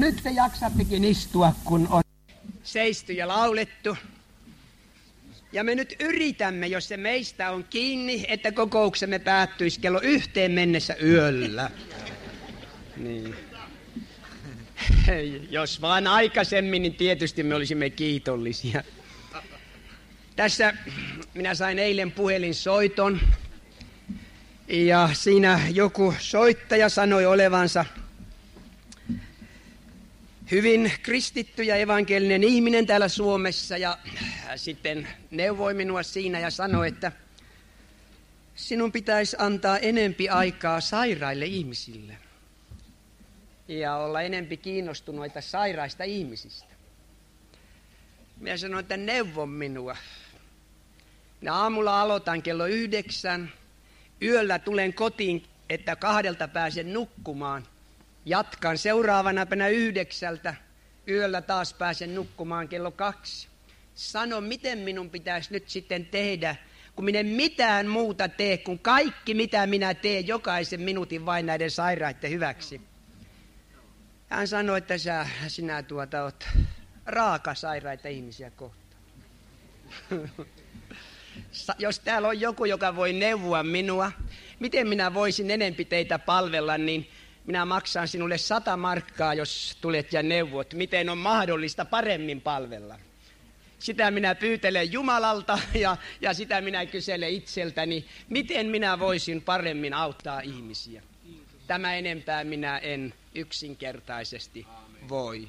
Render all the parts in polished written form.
Nyt te jaksattekin istua, kun on seisty ja laulettu. Ja me nyt yritämme, jos se meistä on kiinni, että kokouksemme päättyisi kello 1 mennessä yöllä. Niin. Jos vaan aikaisemmin, niin tietysti me olisimme kiitollisia. Tässä minä sain eilen puhelinsoiton. Ja siinä joku soittaja sanoi olevansa hyvin kristitty ja evankelinen ihminen täällä Suomessa ja sitten neuvoi minua siinä ja sanoi, että sinun pitäisi antaa enempi aikaa sairaille ihmisille ja olla enempi kiinnostuneita sairaista ihmisistä. Minä sanoin, että neuvon minua. Minä aamulla aloitan kello 9, yöllä tulen kotiin, että 2 pääsen nukkumaan. Jatkan seuraavana päivänä 9, yöllä taas pääsen nukkumaan kello 2. Sano, miten minun pitäisi nyt sitten tehdä, kun minä en mitään muuta tee, kuin kaikki mitä minä teen jokaisen minuutin vain näiden sairaiden hyväksi. Hän sanoi, että sinä olet raaka sairaita ihmisiä kohtaan. Jos täällä on joku, joka voi neuvoa minua, miten minä voisin enempi teitä palvella, niin minä maksan sinulle 100 markkaa, jos tulet ja neuvot, miten on mahdollista paremmin palvella. Sitä minä pyytelen Jumalalta ja sitä minä kyselen itseltäni, miten minä voisin paremmin auttaa ihmisiä. Tämä enempää minä en yksinkertaisesti voi.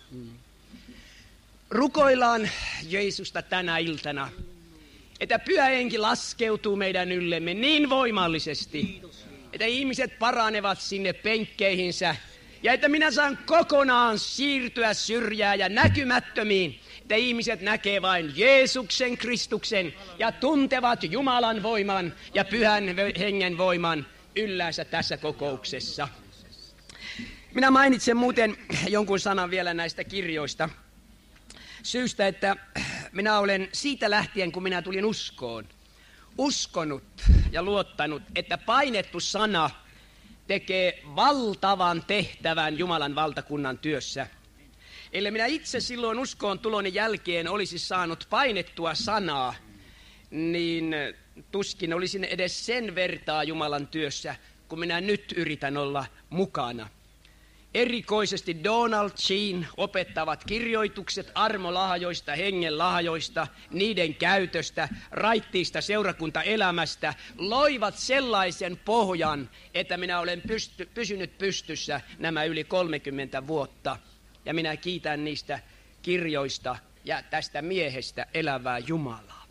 Rukoillaan Jeesusta tänä iltana, että Pyhä Henki laskeutuu meidän yllemme niin voimallisesti, että ihmiset paranevat sinne penkkeihinsä ja että minä saan kokonaan siirtyä syrjään ja näkymättömiin, että ihmiset näkee vain Jeesuksen Kristuksen ja tuntevat Jumalan voiman ja Pyhän Hengen voiman yllänsä tässä kokouksessa. Minä mainitsen muuten jonkun sanan vielä näistä kirjoista syystä, että minä olen siitä lähtien, kun minä tulin uskoon, uskonut ja luottanut, että painettu sana tekee valtavan tehtävän Jumalan valtakunnan työssä. Eli minä itse silloin uskoon tuloni jälkeen olisi saanut painettua sanaa, niin tuskin olisin edes sen vertaa Jumalan työssä, kun minä nyt yritän olla mukana. Erikoisesti Donald Jean opettavat kirjoitukset armolahjoista, hengen lahjoista, niiden käytöstä, raittiista seurakuntaelämästä, loivat sellaisen pohjan, että minä olen pysynyt pystyssä nämä yli 30 vuotta. Ja minä kiitän niistä kirjoista ja tästä miehestä elävää Jumalaa.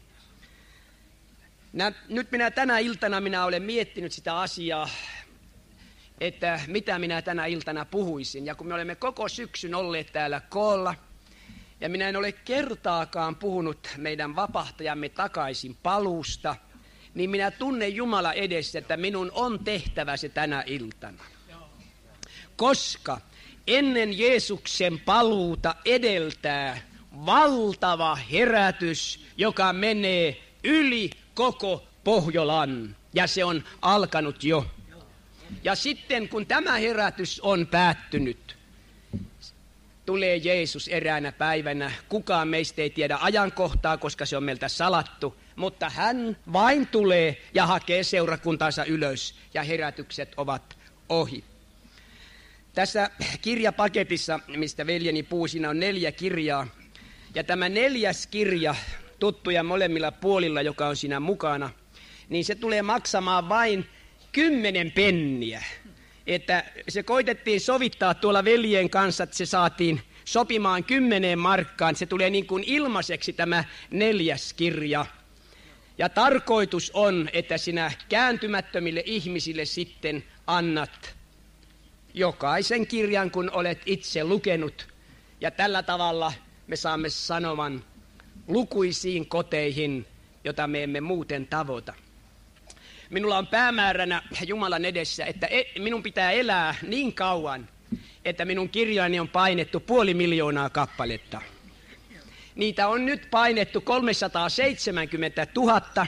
Nyt tänä iltana minä olen miettinyt sitä asiaa, että mitä minä tänä iltana puhuisin. Ja kun me olemme koko syksyn olleet täällä koolla, ja minä en ole kertaakaan puhunut meidän vapahtajamme takaisin paluusta, niin minä tunnen Jumala edessä, että minun on tehtävä se tänä iltana. Koska ennen Jeesuksen paluuta edeltää valtava herätys, joka menee yli koko Pohjolan, ja se on alkanut jo. Ja sitten kun tämä herätys on päättynyt, tulee Jeesus eräänä päivänä. Kukaan meistä ei tiedä ajankohtaa, koska se on meiltä salattu, mutta hän vain tulee ja hakee seurakuntansa ylös ja herätykset ovat ohi. Tässä kirjapaketissa, mistä veljeni puhui, siinä on 4 kirjaa. Ja tämä 4. kirja, tuttuja molemmilla puolilla, joka on siinä mukana, niin se tulee maksamaan vain 10 penniä. Että se koitettiin sovittaa tuolla veljen kanssa, että se saatiin sopimaan 10 markkaan. Se tulee niin kuin ilmaiseksi tämä 4. kirja. Ja tarkoitus on, että sinä kääntymättömille ihmisille sitten annat jokaisen kirjan, kun olet itse lukenut. Ja tällä tavalla me saamme sanoman lukuisiin koteihin, jota me emme muuten tavoita. Minulla on päämääränä Jumalan edessä, että minun pitää elää niin kauan, että minun kirjani on painettu 500 000 kappaletta. Niitä on nyt painettu 370 000.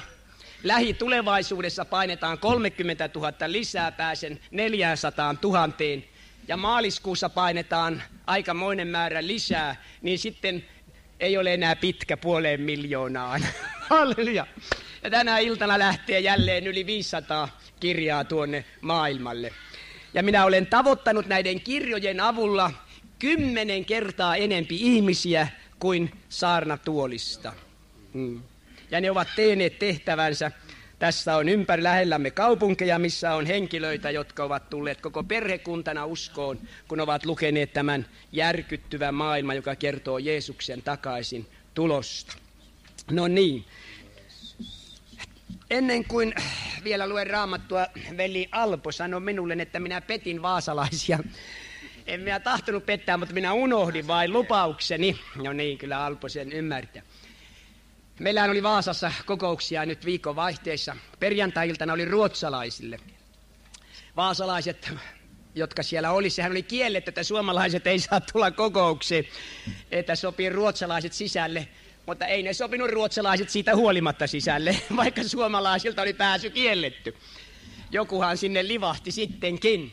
Lähitulevaisuudessa painetaan 30 000 lisää, pääsen 400 000. ja maaliskuussa painetaan aikamoinen määrä lisää, niin sitten ei ole enää pitkä 500 000. Halleluja. Ja tänä iltana lähtee jälleen yli 500 kirjaa tuonne maailmalle. Ja minä olen tavoittanut näiden kirjojen avulla 10 kertaa enempi ihmisiä kuin saarnatuolista. Ja ne ovat tehneet tehtävänsä. Tässä on ympäri lähellämme kaupunkeja, missä on henkilöitä, jotka ovat tulleet koko perhekuntana uskoon, kun ovat lukeneet tämän järkyttyvän maailman, joka kertoo Jeesuksen takaisin tulosta. No niin. Ennen kuin vielä luen Raamattua, veli Alpo sanoi minulle, että minä petin vaasalaisia. En minä tahtonut pettää, mutta minä unohdin vain lupaukseni. No niin, kyllä Alpo sen ymmärtää. Meillähän oli Vaasassa kokouksia nyt viikon vaihteessa. Perjantai-iltana oli ruotsalaisille. Vaasalaiset, jotka siellä oli, sehän oli kielletty, että suomalaiset ei saa tulla kokoukseen, että sopii ruotsalaiset sisälle. Mutta ei ne sopinut ruotsalaiset siitä huolimatta sisälle, vaikka suomalaisilta oli pääsy kielletty. Jokuhan sinne livahti sittenkin.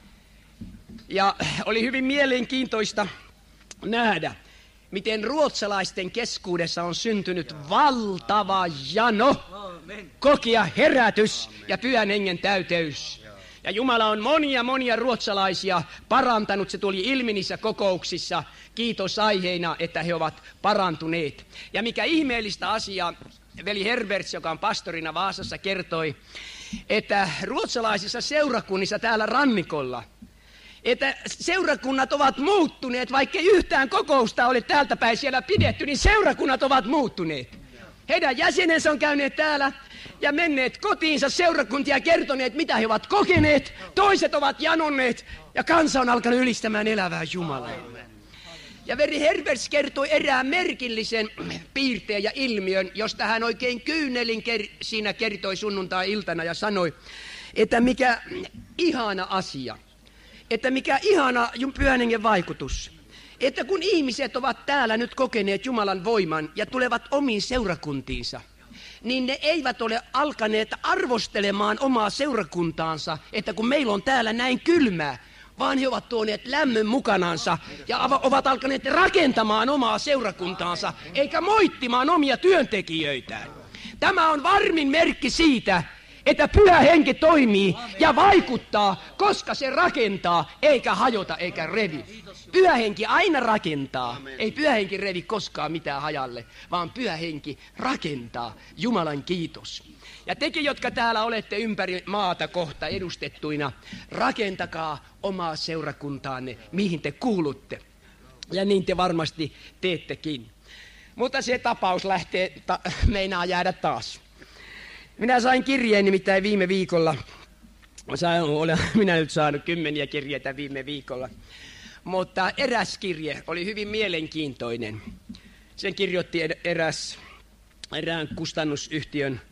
Ja oli hyvin mielenkiintoista nähdä, miten ruotsalaisten keskuudessa on syntynyt valtava jano, kokea herätys ja Pyhän Hengen täyteys. Ja Jumala on monia ruotsalaisia parantanut. Se tuli ilmi niissä kokouksissa kiitosaiheina, että he ovat parantuneet. Ja mikä ihmeellistä asiaa, veli Herberts, joka on pastorina Vaasassa, kertoi, että ruotsalaisissa seurakunnissa täällä rannikolla, että seurakunnat ovat muuttuneet, vaikka yhtään kokousta ole täältä päin siellä pidetty, niin seurakunnat ovat muuttuneet. Heidän jäsenensä on käyneet täällä ja menneet kotiinsa seurakuntia kertoneet, mitä he ovat kokeneet. Toiset ovat janonneet ja kansa on alkanut ylistämään elävää Jumalaa. Ja veri Herberts kertoi erään merkillisen piirteen ja ilmiön, josta hän oikein kyynelin siinä kertoi sunnuntai-iltana ja sanoi, että mikä ihana asia. Että mikä ihana Pyhän Hengen vaikutus, että kun ihmiset ovat täällä nyt kokeneet Jumalan voiman ja tulevat omiin seurakuntiinsa, niin ne eivät ole alkaneet arvostelemaan omaa seurakuntaansa, että kun meillä on täällä näin kylmää, vaan he ovat tuoneet lämmön mukanansa ja ovat alkaneet rakentamaan omaa seurakuntaansa, eikä moittimaan omia työntekijöitään. Tämä on varmin merkki siitä, että Pyhä Henki toimii ja vaikuttaa, koska se rakentaa, eikä hajota, eikä revi. Pyhä Henki aina rakentaa. Ei Pyhä Henki revi koskaan mitään hajalle, vaan Pyhä Henki rakentaa. Jumalan kiitos. Ja tekin, jotka täällä olette ympäri maata kohta edustettuina, rakentakaa omaa seurakuntaanne, mihin te kuulutte. Ja niin te varmasti teettekin. Mutta se tapaus meinaa jäädä taas. Minä sain kirjeen nimittäin viime viikolla. Olen minä nyt saanut 10 kirjeitä viime viikolla. Mutta eräs kirje oli hyvin mielenkiintoinen. Sen kirjoitti erään kustannusyhtiön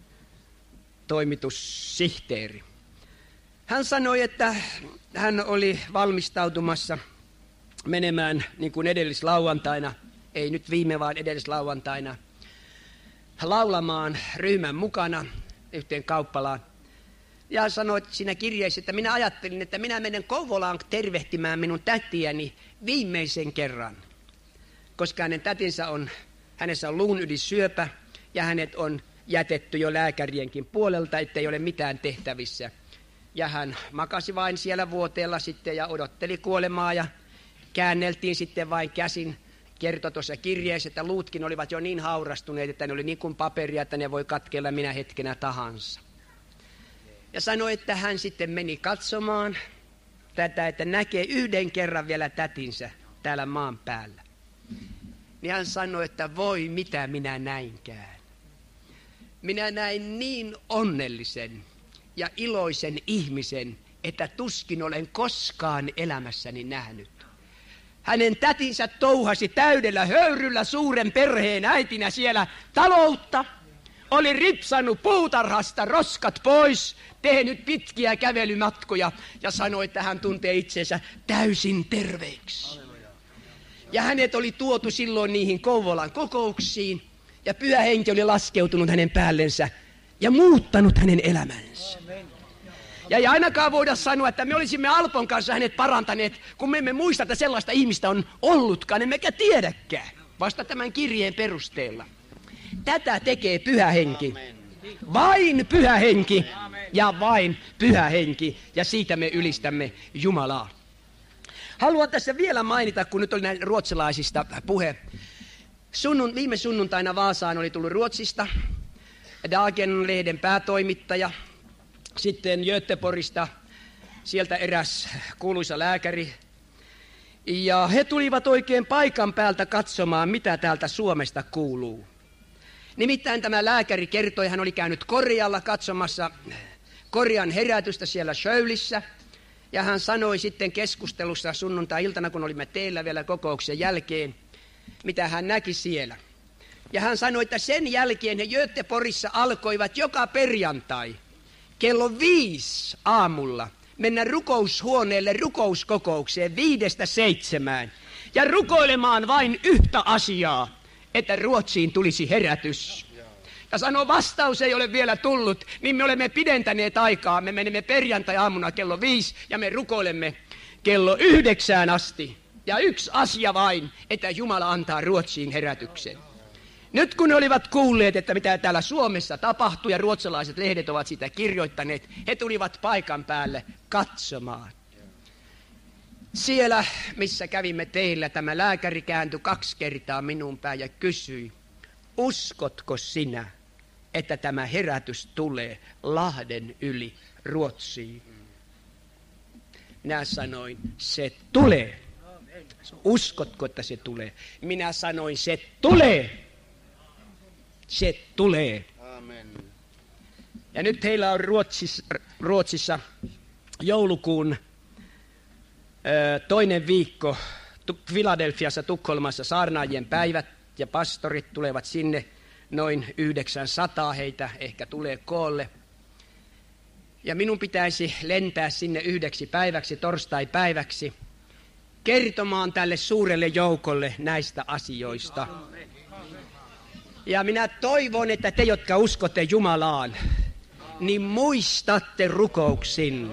toimitussihteeri. Hän sanoi, että hän oli valmistautumassa menemään niin kuin edellislauantaina, ei nyt viime vaan edellislauantaina, laulamaan ryhmän mukana yhteen kauppalaan. Ja sanoi siinä kirjeessä, että minä ajattelin, että minä menen Kouvolaan tervehtimään minun tätiäni viimeisen kerran. Koska hänen tätinsä hänessä on luun ylisyöpä ja hänet on jätetty jo lääkärienkin puolelta, ettei ole mitään tehtävissä. Ja hän makasi vain siellä vuoteella sitten ja odotteli kuolemaa ja käänneltiin sitten vain käsin. Kertoi tuossa kirjeessä, että luutkin olivat jo niin haurastuneet, että ne oli niin kuin paperia, että ne voi katkella minä hetkenä tahansa. Ja sanoi, että hän sitten meni katsomaan tätä, että näkee yhden kerran vielä tätinsä täällä maan päällä. Niin hän sanoi, että voi mitä minä näinkään. Minä näin niin onnellisen ja iloisen ihmisen, että tuskin olen koskaan elämässäni nähnyt. Hänen tätinsä touhasi täydellä höyryllä suuren perheen äitinä siellä taloutta. Oli ripsannut puutarhasta roskat pois, tehnyt pitkiä kävelymatkoja ja sanoi, että hän tuntee itsensä täysin terveeksi. Ja hänet oli tuotu silloin niihin Kouvolan kokouksiin ja Pyhä Henki oli laskeutunut hänen päällensä ja muuttanut hänen elämänsä. Ja ei ainakaan voida sanoa, että me olisimme Alpon kanssa hänet parantaneet, kun me emme muista, että sellaista ihmistä on ollutkaan, emmekä tiedäkään. Vasta tämän kirjeen perusteella. Tätä tekee Pyhä Henki. Vain Pyhä Henki ja vain Pyhä Henki. Ja siitä me ylistämme Jumalaa. Haluan tässä vielä mainita, kun nyt oli näin ruotsalaisista puhe. Viime sunnuntaina Vaasaan oli tullut Ruotsista Dagen-lehden päätoimittaja. Sitten Göteborgista sieltä eräs kuuluisa lääkäri. Ja he tulivat oikein paikan päältä katsomaan, mitä täältä Suomesta kuuluu. Nimittäin tämä lääkäri kertoi, hän oli käynyt Korealla katsomassa Korean herätystä siellä Schölissä. Ja hän sanoi sitten keskustelussa sunnuntai-iltana, kun olimme teillä vielä kokouksen jälkeen, mitä hän näki siellä. Ja hän sanoi, että sen jälkeen he Göteborgissa alkoivat joka perjantai kello 5 aamulla mennä rukoushuoneelle rukouskokoukseen 5-7 ja rukoilemaan vain yhtä asiaa, että Ruotsiin tulisi herätys. Ja sanoo, vastaus ei ole vielä tullut, niin me olemme pidentäneet aikaa. Me menemme perjantai-aamuna kello 5 ja me rukoilemme kello 9 asti. Ja yksi asia vain, että Jumala antaa Ruotsiin herätyksen. Nyt kun he olivat kuulleet, että mitä täällä Suomessa tapahtui ja ruotsalaiset lehdet ovat sitä kirjoittaneet, he tulivat paikan päälle katsomaan. Siellä, missä kävimme teillä, tämä lääkäri kääntyi 2 kertaa minun päin ja kysyi, uskotko sinä, että tämä herätys tulee Lahden yli Ruotsiin? Minä sanoin, se tulee. Uskotko, että se tulee? Minä sanoin, se tulee. Se tulee. Amen. Ja nyt heillä on Ruotsissa joulukuun 2. viikko Filadelfiassa, Tukholmassa saarnaajien päivät ja pastorit tulevat sinne. Noin 900 heitä ehkä tulee koolle. Ja minun pitäisi lentää sinne 1 päiväksi, torstai-päiväksi, kertomaan tälle suurelle joukolle näistä asioista. Ja minä toivon, että te, jotka uskotte Jumalaan, niin muistatte rukouksin.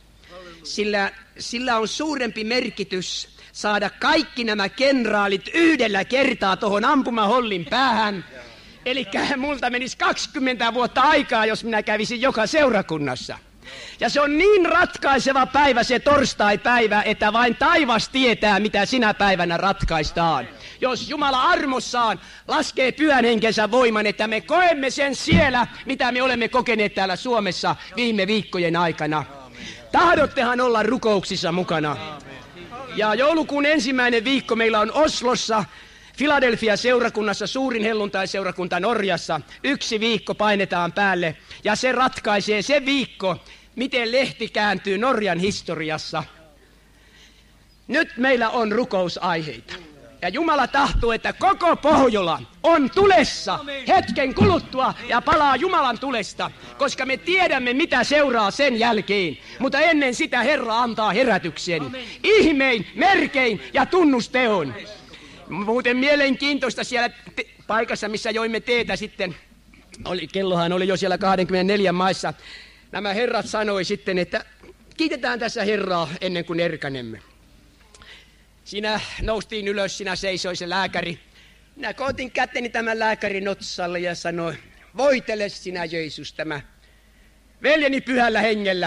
Sillä on suurempi merkitys saada kaikki nämä kenraalit yhdellä kertaa tuohon ampumahollin päähän. Eli multa menisi 20 vuotta aikaa, jos minä kävisin joka seurakunnassa. Ja se on niin ratkaiseva päivä, se torstai-päivä, että vain taivas tietää, mitä sinä päivänä ratkaistaan. Jos Jumala armossaan laskee Pyhän Henkensä voiman, että me koemme sen siellä, mitä me olemme kokeneet täällä Suomessa viime viikkojen aikana. Tahdottehan olla rukouksissa mukana. Ja joulukuun 1. viikko meillä on Oslossa, Philadelphia-seurakunnassa, suurin helluntai-seurakunta Norjassa. 1 viikko painetaan päälle ja se ratkaisee se viikko, miten lehti kääntyy Norjan historiassa. Nyt meillä on rukousaiheita. Ja Jumala tahtoo, että koko Pohjola on tulessa hetken kuluttua ja palaa Jumalan tulesta, koska me tiedämme, mitä seuraa sen jälkeen. Mutta ennen sitä Herra antaa herätyksen, ihmein, merkein ja tunnusteon. Muuten mielenkiintoista siellä paikassa, missä joimme teetä sitten, kellohan oli jo siellä 24 maissa, nämä herrat sanoi sitten, että kiitetään tässä Herraa ennen kuin erkanemme. Siinä noustiin ylös, siinä seisoi se lääkäri. Minä kootin käteni tämän lääkärin otsalle ja sanoin, voitele sinä Jeesus tämä veljeni Pyhällä Hengellä.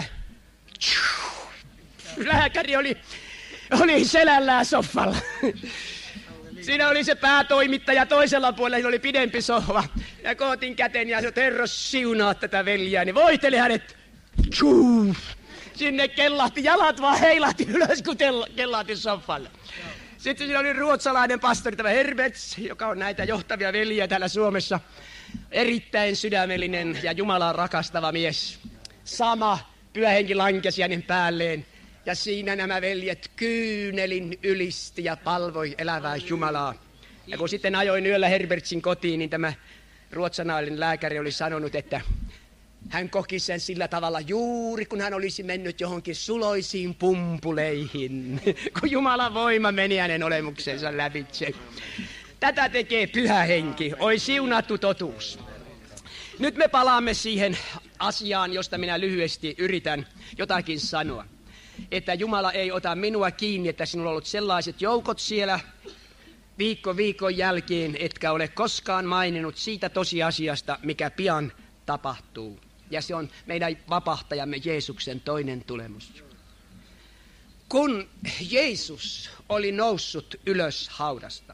Lääkäri oli selällään soffalla. Siinä oli se päätoimittaja, toisella puolella oli pidempi sohva. Ja kootin käteni ja Herra siunaa tätä veljääni. Voitele hänet. Sinne kellahti, jalat vaan heilahti ylös, kun kellahti soffalla. Sitten siinä oli ruotsalainen pastori, tämä Herberts, joka on näitä johtavia veljiä täällä Suomessa. Erittäin sydämellinen ja Jumalaa rakastava mies. Sama Pyhä Henki lankesi hänen päälleen. Ja siinä nämä veljet kyynelin ylisti ja palvoi elävää Jumalaa. Ja kun sitten ajoin yöllä Herbertsin kotiin, niin tämä ruotsalainen lääkäri oli sanonut, että hän koki sen sillä tavalla juuri, kun hän olisi mennyt johonkin suloisiin pumpuleihin, kun Jumalan voima meni hänen olemuksensa lävitse. Tätä tekee Pyhä Henki, oi siunattu totuus. Nyt me palaamme siihen asiaan, josta minä lyhyesti yritän jotakin sanoa. Että Jumala ei ota minua kiinni, että sinulla on ollut sellaiset joukot siellä viikon jälkeen, etkä ole koskaan maininnut siitä tosiasiasta, mikä pian tapahtuu. Ja se on meidän vapahtajamme Jeesuksen toinen tulemus. Kun Jeesus oli noussut ylös haudasta,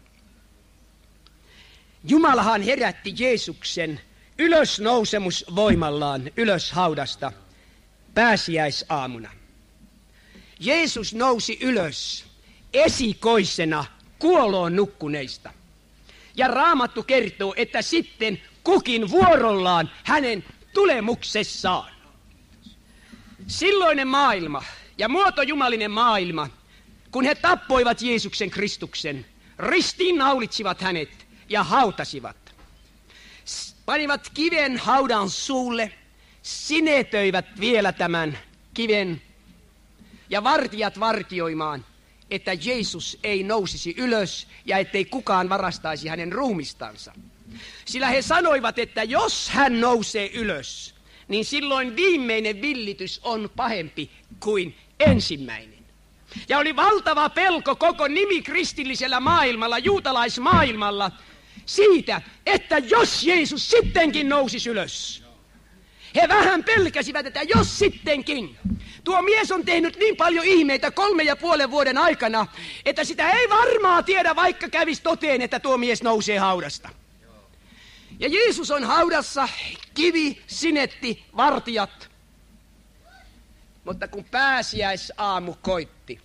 Jumalahan herätti Jeesuksen ylösnousemusvoimallaan ylös haudasta pääsiäisaamuna. Jeesus nousi ylös esikoisena kuoloon nukkuneista. Ja Raamattu kertoo, että sitten kukin vuorollaan hänen tulemuksessaan. Silloinen maailma ja muotojumalinen maailma, kun he tappoivat Jeesuksen Kristuksen, ristiinnaulitsivat hänet ja hautasivat. Panivat kiven haudan suulle, sinetöivät vielä tämän kiven ja vartijat vartioimaan, että Jeesus ei nousisi ylös ja ettei kukaan varastaisi hänen ruumistansa. Sillä he sanoivat, että jos hän nousee ylös, niin silloin viimeinen villitys on pahempi kuin ensimmäinen. Ja oli valtava pelko koko nimikristillisellä maailmalla, juutalaismaailmalla, siitä, että jos Jeesus sittenkin nousisi ylös. He vähän pelkäsivät, että jos sittenkin. Tuo mies on tehnyt niin paljon ihmeitä 3,5 vuoden aikana, että sitä ei varmaa tiedä, vaikka kävisi toteen, että tuo mies nousee haudasta. Ja Jeesus on haudassa, kivi, sinetti, vartijat. Mutta kun pääsiäisaamu koitti,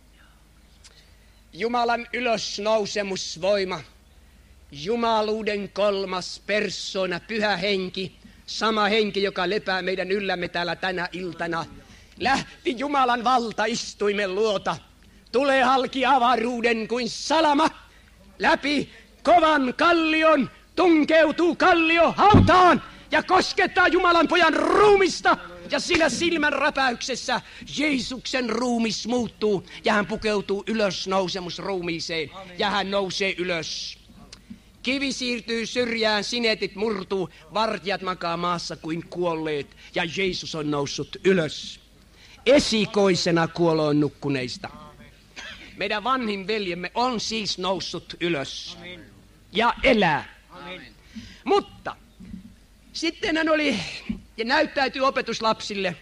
Jumalan ylösnousemusvoima, jumaluuden kolmas persona, pyhä henki, sama henki, joka lepää meidän yllämme täällä tänä iltana, lähti Jumalan valtaistuimen luota, tulee halki avaruuden kuin salama, läpi kovan kallion, tunkeutuu kallio hautaan ja koskettaa Jumalan pojan ruumista. Ja siinä silmän räpäyksessä Jeesuksen ruumis muuttuu ja hän pukeutuu ylösnousemusruumiiseen ja hän nousee ylös. Kivi siirtyy syrjään, sinetit murtuu, vartijat makaa maassa kuin kuolleet ja Jeesus on noussut ylös. Esikoisena kuoloon nukkuneista. Meidän vanhin veljemme on siis noussut ylös ja elää. Mutta sitten hän oli ja näyttäytyi opetuslapsille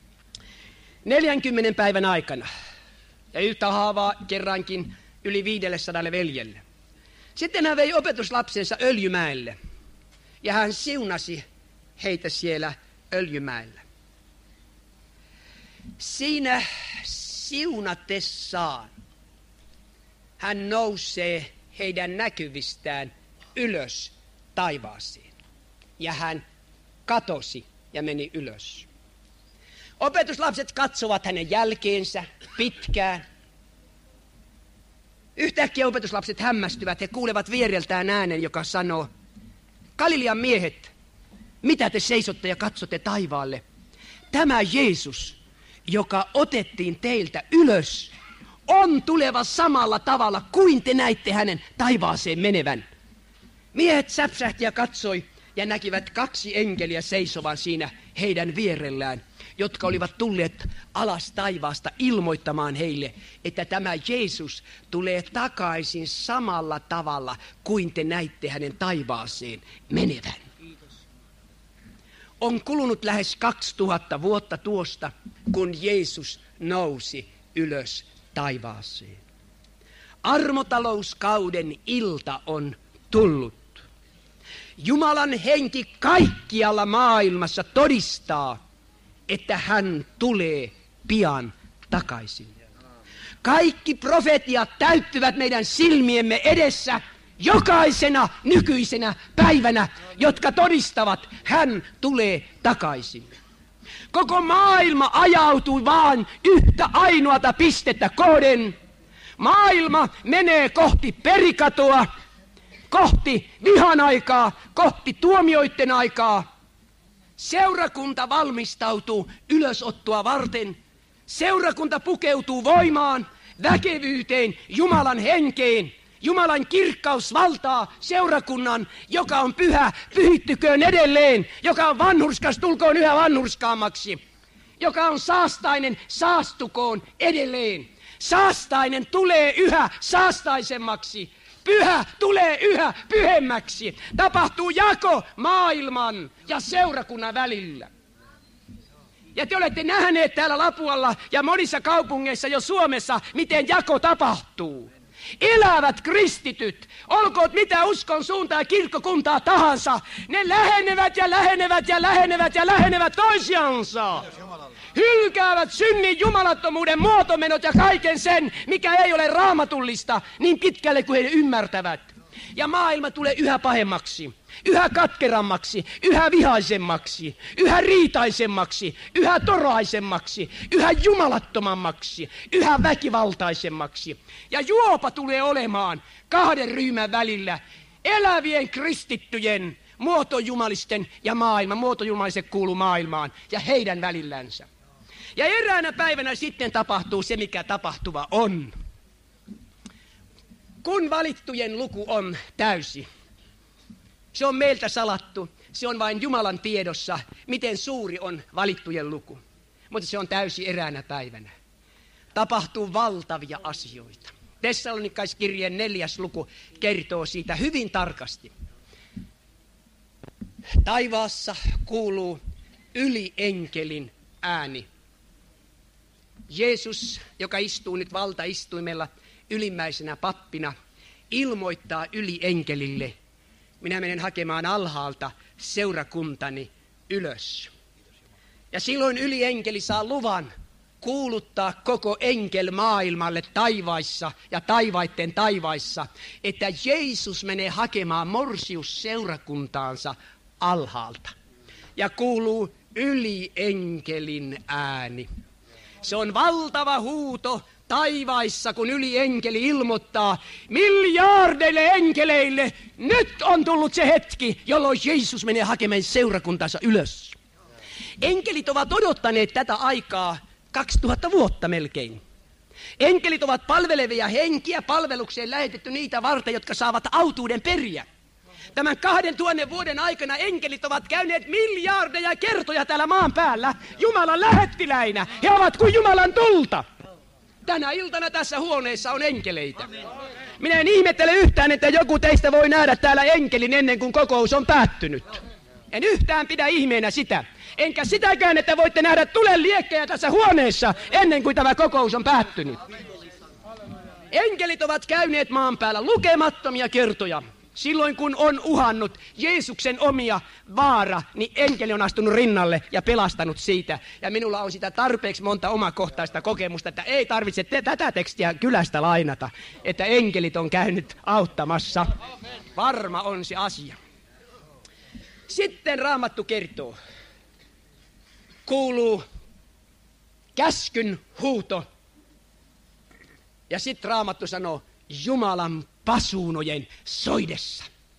40 päivän aikana. Ja yhtä haavaa kerrankin yli 500 veljelle. Sitten hän vei opetuslapsensa Öljymäelle. Ja hän siunasi heitä siellä Öljymäellä. Siinä siunatessaan hän nousee heidän näkyvistään ylös taivaaseen. Ja hän katosi ja meni ylös. Opetuslapset katsovat hänen jälkeensä pitkään. Yhtäkkiä opetuslapset hämmästyvät. He kuulevat viereltään äänen, joka sanoo, Galilean miehet, mitä te seisotte ja katsotte taivaalle? Tämä Jeesus, joka otettiin teiltä ylös, on tuleva samalla tavalla kuin te näitte hänen taivaaseen menevän. Miehet säpsähti ja katsoi ja näkivät 2 enkeliä seisovan siinä heidän vierellään, jotka olivat tulleet alas taivaasta ilmoittamaan heille, että tämä Jeesus tulee takaisin samalla tavalla kuin te näitte hänen taivaaseen menevän. On kulunut lähes 2000 vuotta tuosta, kun Jeesus nousi ylös taivaaseen. Armotalouskauden ilta on tullut. Jumalan henki kaikkialla maailmassa todistaa, että hän tulee pian takaisin. Kaikki profetiat täyttyvät meidän silmiemme edessä jokaisena nykyisenä päivänä, jotka todistavat, hän tulee takaisin. Koko maailma ajautui vaan yhtä ainoata pistettä kohden. Maailma menee kohti perikatoa, kohti vihan aikaa, kohti tuomioiden aikaa. Seurakunta valmistautuu ylösottoa varten. Seurakunta pukeutuu voimaan, väkevyyteen, Jumalan henkeen Jumalan kirkkaus valtaa seurakunnan, joka on pyhä, pyhittyköön edelleen. Joka on vanhurskas, tulkoon yhä vanhurskaammaksi. Joka on saastainen, saastukoon edelleen. Saastainen tulee yhä saastaisemmaksi. Pyhä tulee yhä pyhemmäksi. Tapahtuu jako maailman ja seurakunnan välillä. Ja te olette nähneet täällä Lapualla ja monissa kaupungeissa jo Suomessa, miten jako tapahtuu. Elävät kristityt, olkoot mitä uskon suuntaa ja kirkkokuntaa tahansa, ne lähenevät ja lähenevät ja lähenevät ja lähenevät toisiansa. Hylkäävät synnin jumalattomuuden muotomenot ja kaiken sen, mikä ei ole raamatullista, niin pitkälle kuin he ymmärtävät. Ja maailma tulee yhä pahemmaksi, yhä katkerammaksi, yhä vihaisemmaksi, yhä riitaisemmaksi, yhä toraisemmaksi, yhä jumalattomammaksi, yhä väkivaltaisemmaksi. Ja juopa tulee olemaan kahden ryhmän välillä, elävien kristittyjen, muotojumalisten ja maailman, muotojumaliset kuuluu maailmaan ja heidän välillänsä. Ja eräänä päivänä sitten tapahtuu se, mikä tapahtuva on. Kun valittujen luku on täysi, se on meiltä salattu, se on vain Jumalan tiedossa, miten suuri on valittujen luku. Mutta se on täysi eräänä päivänä. Tapahtuu valtavia asioita. Tessalonikalaiskirjeen 4. luku kertoo siitä hyvin tarkasti. Taivaassa kuuluu ylienkelin ääni. Jeesus, joka istuu nyt valtaistuimella ylimmäisenä pappina, ilmoittaa ylienkelille: minä menen hakemaan alhaalta seurakuntani ylös. Ja silloin ylienkeli saa luvan kuuluttaa koko enkelmaailmalle taivaissa ja taivaitten taivaissa, että Jeesus menee hakemaan morsiusseurakuntaansa alhaalta. Ja kuuluu ylienkelin ääni. Se on valtava huuto taivaissa, kun ylienkeli ilmoittaa miljardeille enkeleille: nyt on tullut se hetki, jolloin Jeesus menee hakemaan seurakuntansa ylös. Enkelit ovat odottaneet tätä aikaa 2000 vuotta melkein. Enkelit ovat palvelevia henkiä, palvelukseen lähetetty niitä varten, jotka saavat autuuden periä. Tämän 2000 vuoden aikana enkelit ovat käyneet miljardeja kertoja täällä maan päällä Jumalan lähettiläinä. He ovat kuin Jumalan tulta. Tänä iltana tässä huoneessa on enkeleitä. Minä en ihmettele yhtään, että joku teistä voi nähdä täällä enkelin ennen kuin kokous on päättynyt. En yhtään pidä ihmeenä sitä. Enkä sitäkään, että voitte nähdä tulen liekkejä tässä huoneessa ennen kuin tämä kokous on päättynyt. Enkelit ovat käyneet maan päällä lukemattomia kertoja. Silloin kun on uhannut Jeesuksen omia vaara, niin enkeli on astunut rinnalle ja pelastanut siitä. Ja minulla on sitä tarpeeksi monta omakohtaista kokemusta, että ei tarvitse tätä tekstiä kylästä lainata, että enkelit on käynyt auttamassa. Varma on se asia. Sitten Raamattu kertoo. Kuuluu käskyn huuto. Ja sitten Raamattu sanoo Jumalan pasuunojen soidessa.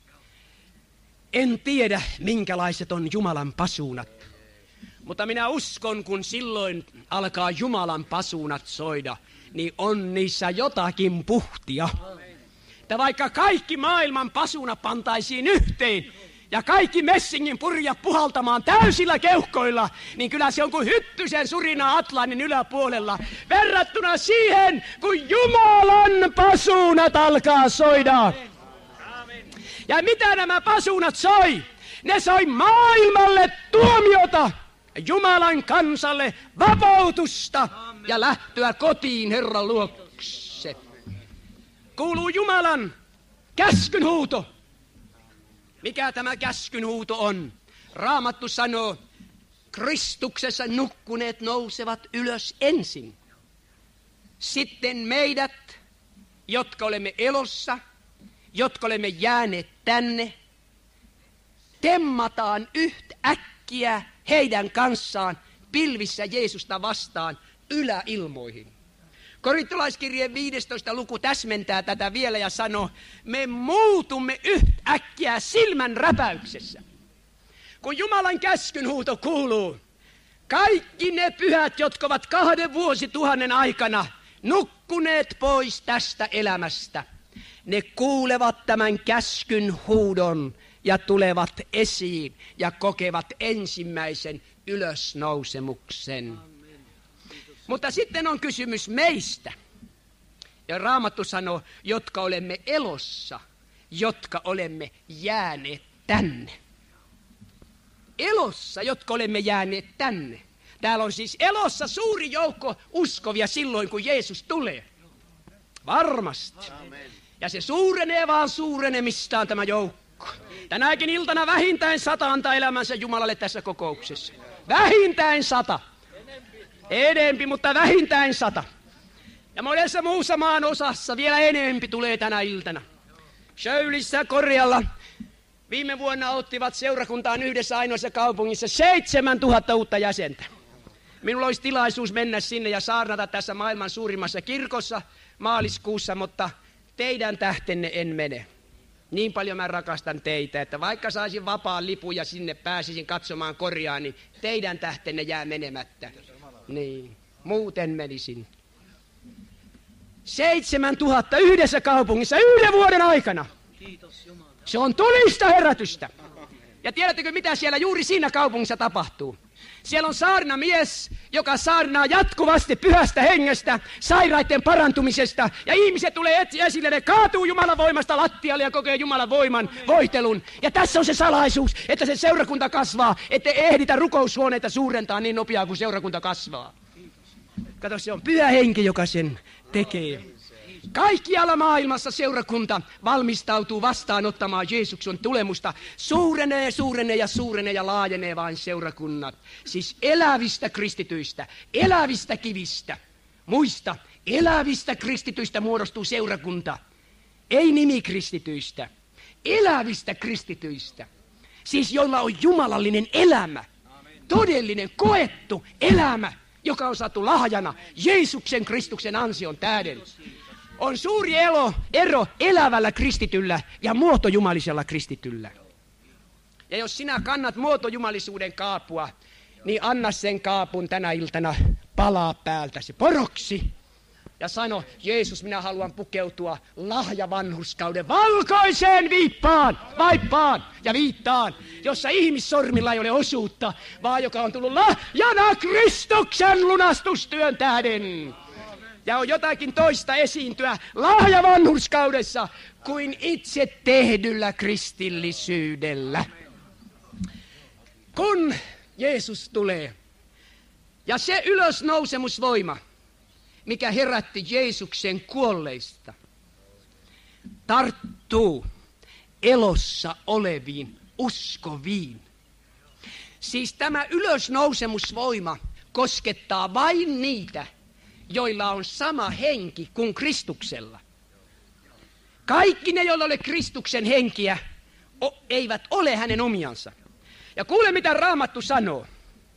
En tiedä, minkälaiset on Jumalan pasuunat. Mutta minä uskon, kun silloin alkaa Jumalan pasuunat soida, niin on niissä jotakin puhtia. Että vaikka kaikki maailman pasuunat pantaisiin yhteen, ja kaikki messingin purjat puhaltamaan täysillä keuhkoilla, niin kyllä se on kuin hyttysen surina Atlantin yläpuolella, verrattuna siihen, kun Jumalan pasuunat alkaa soida. Ja mitä nämä pasuunat soi? Ne soi maailmalle tuomiota, Jumalan kansalle vapautusta ja lähtöä kotiin Herran luokse. Kuuluu Jumalan käskynhuuto. Mikä tämä käskynhuuto on? Raamattu sanoo, Kristuksessa nukkuneet nousevat ylös ensin. Sitten meidät, jotka olemme elossa, jotka olemme jääneet tänne, temmataan yhtäkkiä heidän kanssaan pilvissä Jeesusta vastaan yläilmoihin. Korintolaiskirjeen 15. luku täsmentää tätä vielä ja sanoo, me muutumme yhtäkkiä silmän räpäyksessä. Kun Jumalan käskynhuuto kuuluu, kaikki ne pyhät, jotka ovat 2 vuosituhannen aikana nukkuneet pois tästä elämästä, ne kuulevat tämän käskyn huudon ja tulevat esiin ja kokevat ensimmäisen ylösnousemuksen. Mutta sitten on kysymys meistä. Ja Raamattu sanoo, jotka olemme elossa, jotka olemme jääneet tänne. Elossa, jotka olemme jääneet tänne. Täällä on siis elossa suuri joukko uskovia silloin, kun Jeesus tulee. Varmasti. Ja se suurenee vaan suurenemistaan tämä joukko. Tänäkin iltana vähintään 100 antaa elämänsä Jumalalle tässä kokouksessa. Vähintään 100. Enempi, mutta vähintään 100. Ja monessa muussa maan osassa vielä enempi tulee tänä iltana. Schöylissä, Korjalla viime vuonna ottivat seurakuntaan yhdessä ainoassa kaupungissa 7000 uutta jäsentä. Minulla olisi tilaisuus mennä sinne ja saarnata tässä maailman suurimmassa kirkossa maaliskuussa, mutta teidän tähtenne en mene. Niin paljon mä rakastan teitä, että vaikka saisin vapaan lipun ja sinne pääsisin katsomaan Korjaa, niin teidän tähtenne jää menemättä. Niin, muuten menisin. 7000 yhdessä kaupungissa 1 vuoden aikana. Se on tulista herätystä. Ja tiedättekö, mitä siellä juuri siinä kaupungissa tapahtuu? Siellä on saarnamies, joka saarnaa jatkuvasti pyhästä hengestä, sairaiden parantumisesta. Ja ihmiset tulee esille, ne kaatuu Jumalan voimasta lattialle ja kokee Jumalan voiman voitelun. Ja tässä on se salaisuus, että se seurakunta kasvaa, ettei ehditä rukoushuoneita suurentaa niin nopeaa kuin seurakunta kasvaa. Kato, se on pyhä henki, joka sen tekee. Kaikkialla maailmassa seurakunta valmistautuu vastaanottamaan Jeesuksen tulemusta. Suurenee ja laajenee vain seurakunnat. Siis elävistä kristityistä, elävistä kivistä. Muista, elävistä kristityistä muodostuu seurakunta. Ei nimikristityistä, elävistä kristityistä. Siis joilla on jumalallinen elämä, todellinen koettu elämä, joka on saatu lahjana Jeesuksen Kristuksen ansion tähden. On suuri ero elävällä kristityllä ja muotojumalisella kristityllä. Ja jos sinä kannat muotojumalisuuden kaapua, niin anna sen kaapun tänä iltana palaa päältäsi poroksi. Ja sano, Jeesus, minä haluan pukeutua lahjavanhurskauden valkoiseen vaippaan ja viittaan, jossa ihmissormilla ei ole osuutta, vaan joka on tullut lahjana Kristuksen lunastustyön tähden. Ja on jotakin toista esiintyä lahjavanhurskaudessa kuin itse tehdyllä kristillisyydellä. Kun Jeesus tulee, ja se ylösnousemusvoima, mikä herätti Jeesuksen kuolleista, tarttuu elossa oleviin uskoviin. Siis tämä ylösnousemusvoima koskettaa vain niitä, joilla on sama henki kuin Kristuksella. Kaikki ne, joilla ole Kristuksen henkiä, eivät ole hänen omiansa. Ja kuule, mitä Raamattu sanoo.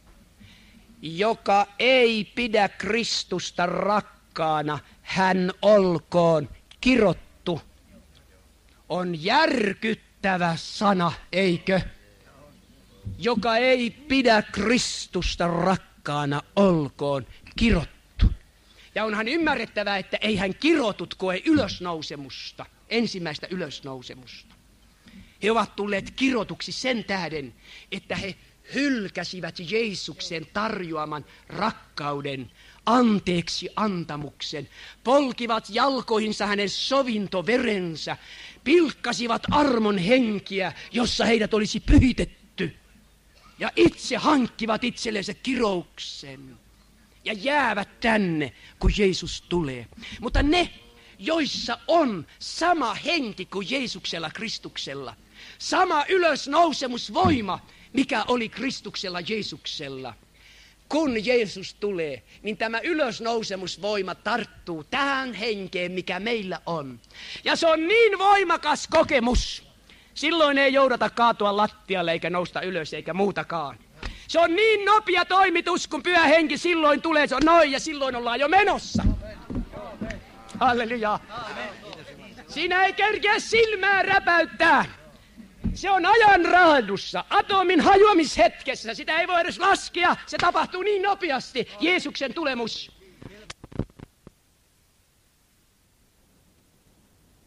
Joka ei pidä Kristusta rakkaana, hän olkoon kirottu. On järkyttävä sana, eikö? Joka ei pidä Kristusta rakkaana, olkoon kirottu. Ja onhan ymmärrettävää, että eihän kirotut koe ylösnousemusta, ensimmäistä ylösnousemusta. He ovat tulleet kirotuksi sen tähden, että he hylkäsivät Jeesuksen tarjoaman rakkauden, anteeksi antamuksen, polkivat jalkoihinsa hänen sovintoverensä, pilkkasivat armon henkiä, jossa heidät olisi pyhitetty, ja itse hankkivat itsellensä kirouksen. Ja jäävät tänne, kun Jeesus tulee. Mutta ne, joissa on sama henki kuin Jeesuksella Kristuksella, sama ylösnousemusvoima, mikä oli Kristuksella Jeesuksella. Kun Jeesus tulee, niin tämä ylösnousemusvoima tarttuu tähän henkeen, mikä meillä on. Ja se on niin voimakas kokemus. Silloin ei joudata kaatua lattialle eikä nousta ylös eikä muutakaan. Se on niin nopea toimitus, kun pyhä henki silloin tulee, se on noin ja silloin ollaan jo menossa. Halleluja. Siinä ei kerkeä silmää räpäyttää. Se on ajan raadussa, atomin hajoamishetkessä. Sitä ei voi edes laskea, se tapahtuu niin nopeasti, Jeesuksen tulemus.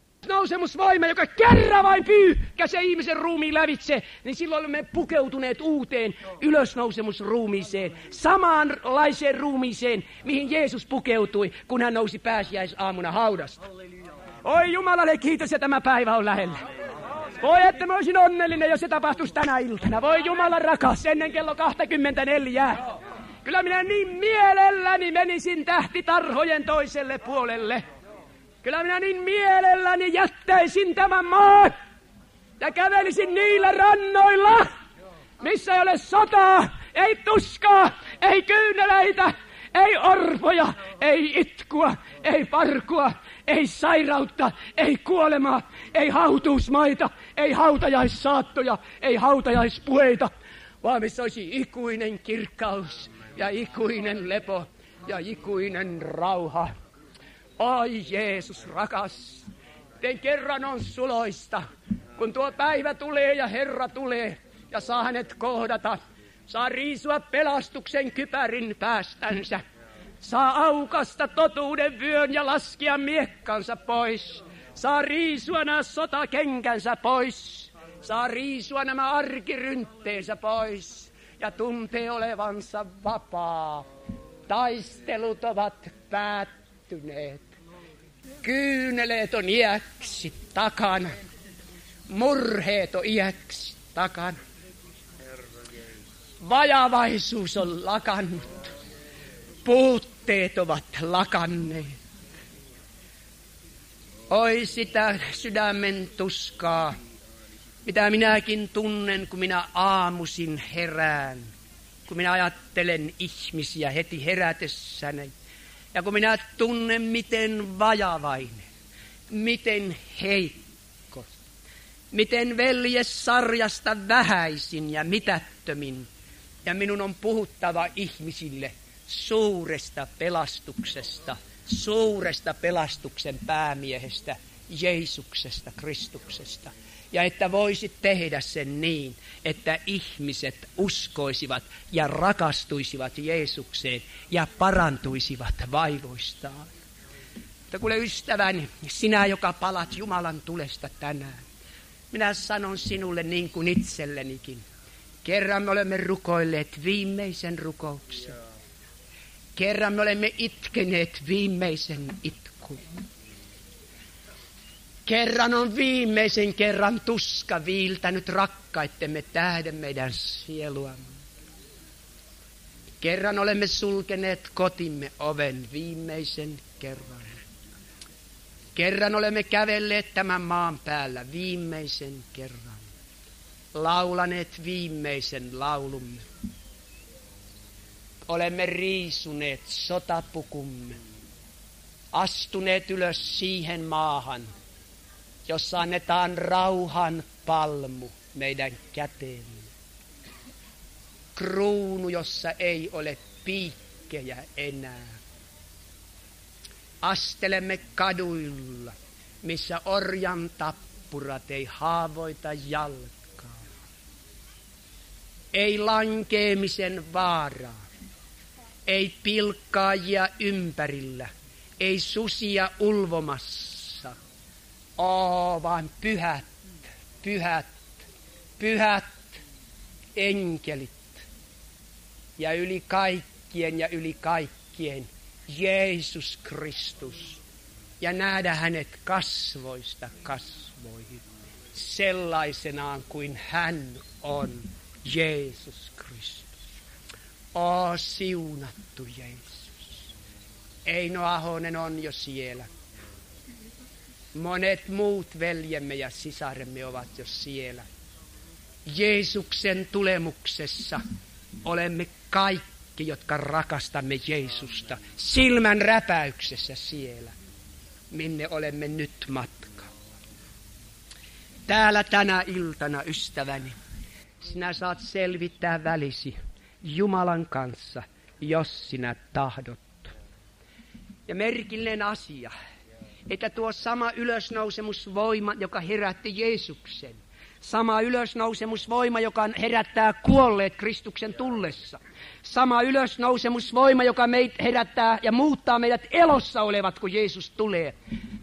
ylösnousemusvoima, joka kerran vain pyyhkäisee ihmisen ruumiin lävitse, niin silloin olemme pukeutuneet uuteen ylösnousemusruumiiseen, samanlaiseen ruumiiseen, mihin Jeesus pukeutui, kun hän nousi pääsiäisaamuna haudasta. Oi Jumalalle kiitos, ja tämä päivä on lähellä. Voi, että mä olisin onnellinen, jos se tapahtuisi tänä iltana. Voi Jumala rakas, ennen kello 24. Kyllä minä niin mielelläni menisin tähtitarhojen toiselle puolelle. Kyllä minä niin mielelläni jättäisin tämän maan ja kävelisin niillä rannoilla, missä ei ole sotaa, ei tuskaa, ei kyyneleitä, ei orpoja, ei itkua, ei parkua, ei sairautta, ei kuolemaa, ei hautuusmaita, ei hautajaissaattoja, ei hautajaispuheita, vaan missä olisi ikuinen kirkkaus ja ikuinen lepo ja ikuinen rauha. Oi Jeesus rakas, tein kerran on suloista, kun tuo päivä tulee ja Herra tulee ja saa hänet kohdata. Saa riisua pelastuksen kypärin päästänsä. Saa aukasta totuuden vyön ja laskea miekkansa pois. Saa riisua nämä sotakenkänsä pois. Saa riisua nämä arkiryntteensä pois. Ja tuntee olevansa vapaa. Taistelut ovat päättyneet. Kyyneleet on iäksi takana. Murheet on iäksi takana. Vajavaisuus on lakannut. Puutteet ovat lakanneet. Oi sitä sydämen tuskaa, mitä minäkin tunnen, kun minä aamuisin herään. Kun minä ajattelen ihmisiä heti herätessäni. Ja kun minä tunnen, miten vajavainen, miten heikko, miten veljessarjasta vähäisin ja mitättömin. Ja minun on puhuttava ihmisille suuresta pelastuksesta, suuresta pelastuksen päämiehestä, Jeesuksesta, Kristuksesta. Ja että voisit tehdä sen niin, että ihmiset uskoisivat ja rakastuisivat Jeesukseen ja parantuisivat vaivoistaan. Mutta kuule ystäväni, sinä joka palat Jumalan tulesta tänään, minä sanon sinulle niin kuin itsellenikin. Kerran me olemme rukoilleet viimeisen rukouksen. Kerran me olemme itkeneet viimeisen itkun. Kerran on viimeisen kerran tuska viiltänyt rakkaittemme tähden meidän sieluamme. Kerran olemme sulkeneet kotimme oven viimeisen kerran. Kerran olemme kävelleet tämän maan päällä viimeisen kerran. Laulaneet viimeisen laulumme. Olemme riisuneet sotapukumme. Astuneet ylös siihen maahan, jossa annetaan rauhan palmu meidän käteemme. Kruunu, jossa ei ole piikkejä enää. Astelemme kaduilla, missä orjan tappurat ei haavoita jalkaa. Ei lankeemisen vaaraa, ei pilkkaajia ympärillä, ei susia ulvomassa. Vaan pyhät, pyhät, pyhät enkelit. Ja yli kaikkien Jeesus Kristus. Ja nähdä hänet kasvoista kasvoihin. Sellaisenaan kuin hän on, Jeesus Kristus. Siunattu Jeesus. Eino Ahonen on jo siellä. Monet muut veljemme ja sisaremme ovat jo siellä. Jeesuksen tulemuksessa olemme kaikki, jotka rakastamme Jeesusta, silmän räpäyksessä siellä, minne olemme nyt matkalla. Täällä tänä iltana, ystäväni, sinä saat selvittää välisi Jumalan kanssa, jos sinä tahdot. Ja merkillinen asia, että tuo sama ylösnousemusvoima, joka herätti Jeesuksen, sama ylösnousemusvoima, joka herättää kuolleet Kristuksen tullessa, sama ylösnousemusvoima, joka meitä herättää ja muuttaa meidät elossa olevat, kun Jeesus tulee.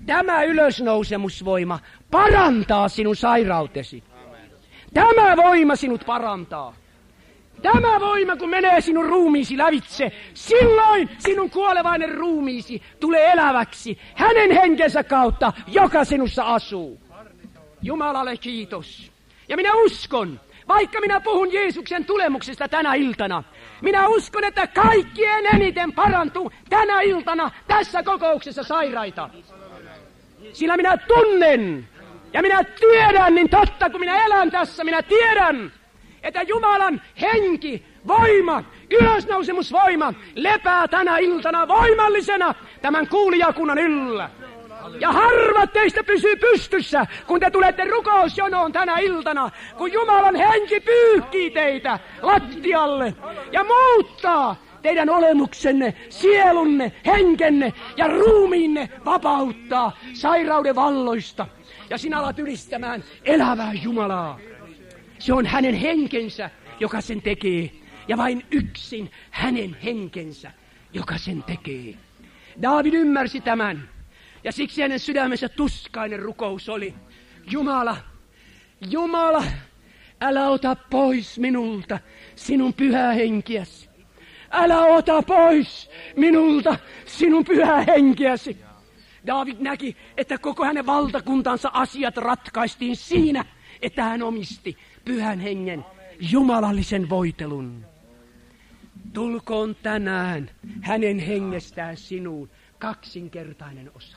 Tämä ylösnousemusvoima parantaa sinun sairautesi. Tämä voima sinut parantaa. Tämä voima, kun menee sinun ruumiisi lävitse, silloin sinun kuolevainen ruumiisi tulee eläväksi hänen henkensä kautta, joka sinussa asuu. Jumalalle kiitos. Ja minä uskon, vaikka minä puhun Jeesuksen tulemuksesta tänä iltana, minä uskon, että kaikkien eniten parantuu tänä iltana tässä kokouksessa sairaita. Sillä minä tunnen ja minä tiedän, niin totta kun minä elän tässä, minä tiedän, että Jumalan henki, voima, ylösnousemusvoima lepää tänä iltana voimallisena tämän kuulijakunnan yllä. Ja harvat teistä pysyy pystyssä, kun te tulette rukousjonoon tänä iltana, kun Jumalan henki pyyhkii teitä lattialle ja muuttaa teidän olemuksenne, sielunne, henkenne ja ruumiinne vapauttaa sairauden valloista. Ja sinä alat ylistämään elävää Jumalaa. Se on hänen henkensä, joka sen tekee. Ja vain yksin hänen henkensä, joka sen tekee. Daavid ymmärsi tämän. Ja siksi hänen sydämensä tuskainen rukous oli. Jumala, Jumala, älä ota pois minulta sinun pyhää henkiäsi. Älä ota pois minulta sinun pyhää henkiäsi. Daavid näki, että koko hänen valtakuntansa asiat ratkaistiin siinä, että hän omisti pyhän hengen jumalallisen voitelun. Tulkoon tänään hänen hengestään sinuun kaksinkertainen osa.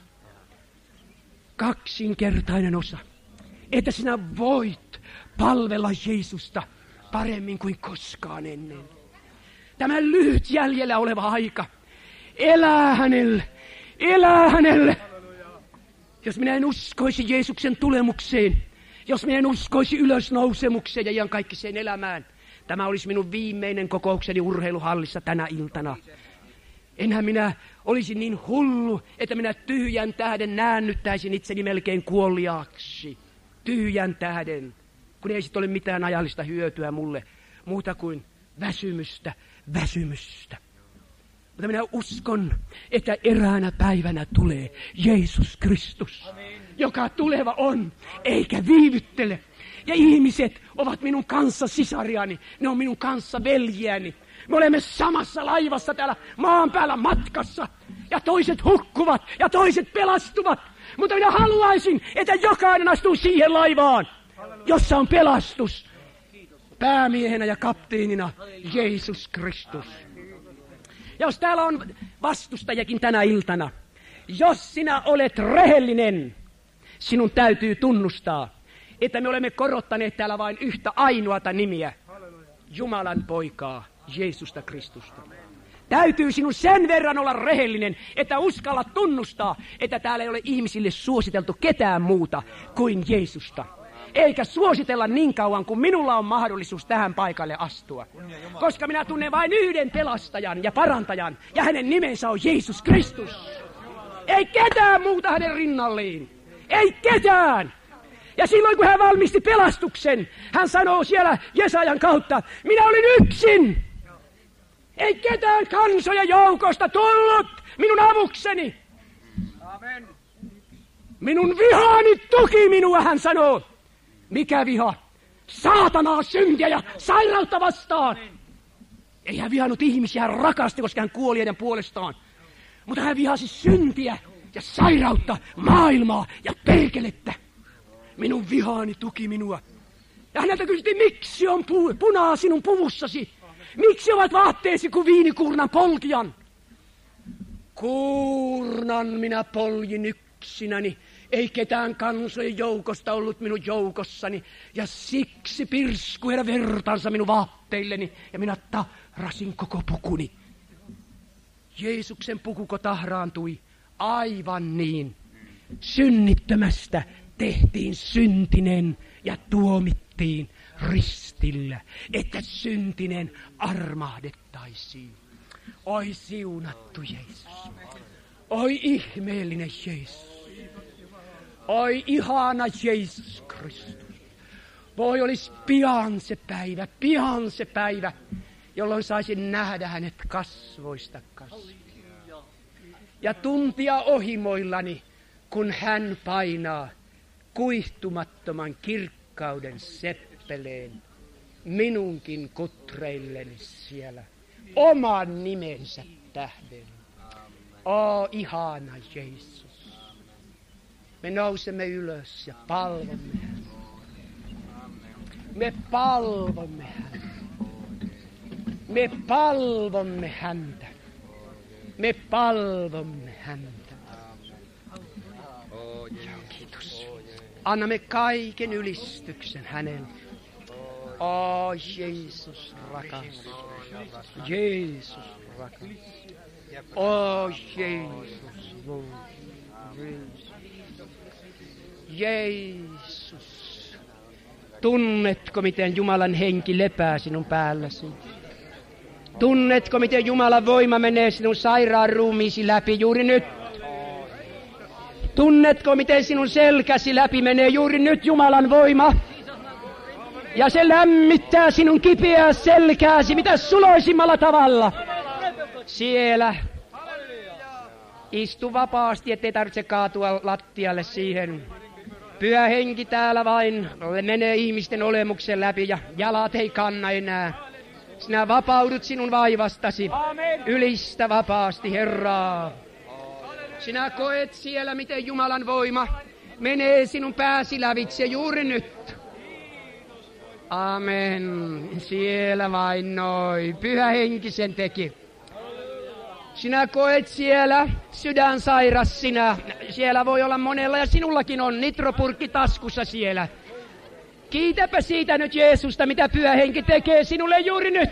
Kaksinkertainen osa. Että sinä voit palvella Jeesusta paremmin kuin koskaan ennen. Tämä lyhyt jäljellä oleva aika. Elää hänelle. Elää hänelle. Jos minä en uskoisi Jeesuksen tulemukseen, jos minä en uskoisi ylösnousemukseen ja iankaikkiseen elämään, tämä olisi minun viimeinen kokoukseni urheiluhallissa tänä iltana. Enhän minä olisi niin hullu, että minä tyhjän tähden näännyttäisin itseni melkein kuoliaaksi. Tyhjän tähden, kun ei sit ole mitään ajallista hyötyä mulle, muuta kuin väsymystä. Mutta minä uskon, että eräänä päivänä tulee Jeesus Kristus, joka tuleva on, eikä viivyttele. Ja ihmiset ovat minun kanssa sisariani, ne on minun kanssa veljiäni. Me olemme samassa laivassa täällä maan päällä matkassa. Ja toiset hukkuvat ja toiset pelastuvat. Mutta minä haluaisin, että jokainen astuu siihen laivaan, jossa on pelastus. Päämiehenä ja kapteenina Jeesus Kristus. Jos täällä on vastustajakin tänä iltana, jos sinä olet rehellinen, sinun täytyy tunnustaa, että me olemme korottaneet täällä vain yhtä ainoata nimiä, Jumalan poikaa, Jeesusta Kristusta. Täytyy sinun sen verran olla rehellinen, että uskalla tunnustaa, että täällä ei ole ihmisille suositeltu ketään muuta kuin Jeesusta. Eikä suositella niin kauan, kun minulla on mahdollisuus tähän paikalle astua. Koska minä tunnen vain yhden pelastajan ja parantajan, ja hänen nimensä on Jeesus Kristus. Ei ketään muuta hänen rinnalleen. Ei ketään. Ja silloin kun hän valmisti pelastuksen, hän sanoo siellä Jesajan kautta, minä olin yksin. Ei ketään kansojen joukosta tullut minun avukseni. Amen. Minun vihani tuki minua, hän sanoo. Mikä viha? Saatanaa, syntiä ja sairautta vastaan. Ei hän vihannut ihmisiä, hän rakasti, koska hän kuoli heidän puolestaan. Mutta hän vihasi syntiä ja sairautta, maailmaa ja perkelettä. Minun vihaani tuki minua. Ja häneltä kysyttiin, miksi on punaa sinun puvussasi? Miksi ovat vaatteesi kuin viinikuurnan polkijan? Kuurnan minä poljin yksinäni. Ei ketään kansojen joukosta ollut minun joukossani, ja siksi pirskui heidän vertansa minun vaatteilleni, ja minä tahrasin koko pukuni. Jeesuksen pukuko tahraantui? Aivan niin. Synnittömästä tehtiin syntinen ja tuomittiin ristillä, että syntinen armahdettaisiin. Oi siunattu Jeesus. Oi ihmeellinen Jeesus. Oi ihana Jeesus Kristus. Voi olisi pian se päivä, jolloin saisin nähdä hänet kasvoista kasvoihin. Ja tuntia ohimoillani, kun hän painaa kuihtumattoman kirkkauden seppeleen minunkin kutreilleni siellä oman nimensä tähden. Ihana Jeesus. Me nousemme ylös ja palvomme häntä. Me palvomme häntä. Me palvomme häntä. Me palvomme häntä. Kiitos. Annamme kaiken ylistyksen hänelle. Jeesus rakas. Jeesus rakas. Jeesus. Jeesus. Tunnetko, miten Jumalan henki lepää sinun päälläsi? Tunnetko, miten Jumalan voima menee sinun sairaan ruumiisi läpi juuri nyt? Tunnetko, miten sinun selkäsi läpi menee juuri nyt Jumalan voima? Ja se lämmittää sinun kipeää selkääsi mitä suloisimmalla tavalla. Siellä istu vapaasti, ettei tarvitse kaatua lattialle siihen. Pyhä henki täällä vain menee ihmisten olemuksen läpi ja jalat ei kanna enää. Sinä vapaudut sinun vaivastasi. Ylistä vapaasti Herraa. Sinä koet siellä, miten Jumalan voima menee sinun pääsi lävitse juuri nyt. Amen. Siellä vain noin. Pyhä henki sen teki. Sinä koet siellä sydänsairas sinä. Siellä voi olla monella ja sinullakin on nitropurkki taskussa siellä. Kiitäpä siitä nyt Jeesusta, mitä Pyhä henki tekee sinulle juuri nyt.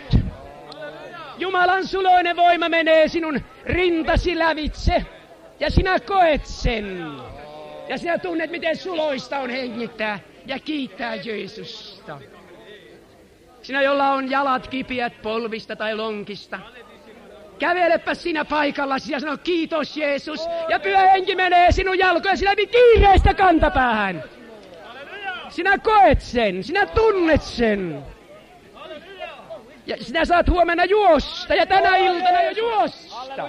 Jumalan suloinen voima menee sinun rintasi lävitse. Ja sinä koet sen. Ja sinä tunnet, miten suloista on hengittää ja kiittää Jeesusta. Sinä, jolla on jalat kipiät polvista tai lonkista. Kävelepä sinä paikallasi ja sano kiitos Jeesus. Ja Pyhä henki menee sinun jalkojasi läpi kiireistä kantapäähän. Sinä koet sen, sinä tunnet sen. Ja sinä saat huomenna juosta ja tänä iltana jo juosta.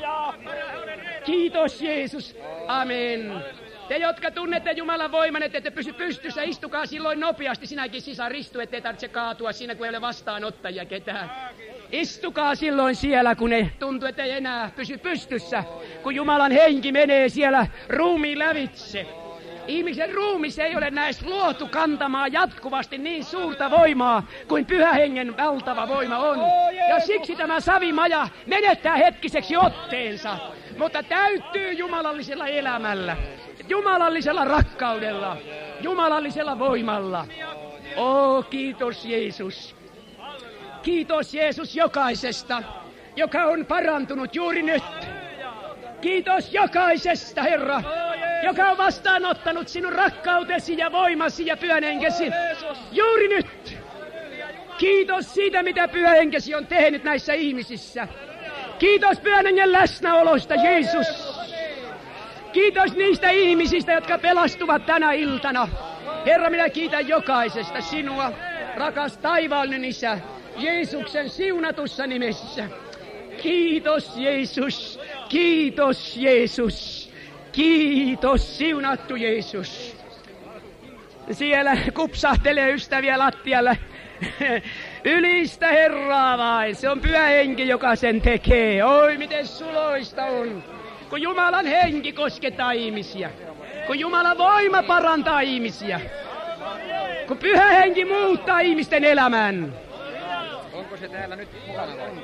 Kiitos Jeesus. Amen. Te, jotka tunnette Jumalan voiman, ettei te pysy pystyssä, istukaa silloin nopeasti. Sinäkin sisar istu, ettei tarvitse kaatua siinä, kun ei ole vastaanottajia ketään. Istukaa silloin siellä, kun ne tuntuu, ettei enää pysy pystyssä. Kun Jumalan henki menee siellä ruumiin lävitse. Ihmisen ruumis ei ole näistä luotu kantamaan jatkuvasti niin suurta voimaa kuin Pyhä hengen valtava voima on. Ja siksi tämä savimaja menettää hetkiseksi otteensa, mutta täyttyy jumalallisella elämällä, jumalallisella rakkaudella, jumalallisella voimalla. Kiitos Jeesus. Kiitos Jeesus jokaisesta, joka on parantunut juuri nyt. Kiitos jokaisesta, Herra, joka on vastaanottanut sinun rakkautesi ja voimasi ja Pyhän henkesi juuri nyt. Kiitos siitä, mitä Pyhä henkesi on tehnyt näissä ihmisissä. Kiitos Pyhän hengen läsnäolosta, Jeesus. Kiitos niistä ihmisistä, jotka pelastuvat tänä iltana. Herra, minä kiitän jokaisesta sinua, rakas taivaallinen Isä, Jeesuksen siunatussa nimessä. Kiitos Jeesus, kiitos Jeesus, kiitos siunattu Jeesus. Siellä kupsahtelee ystäviä lattialla. Ylistä Herraa vain, se on Pyhä henki, joka sen tekee. Oi miten suloista on, kun Jumalan henki koskettaa ihmisiä, kun Jumalan voima parantaa ihmisiä, kun Pyhä henki muuttaa ihmisten elämän. Onko se täällä nyt mukana vai?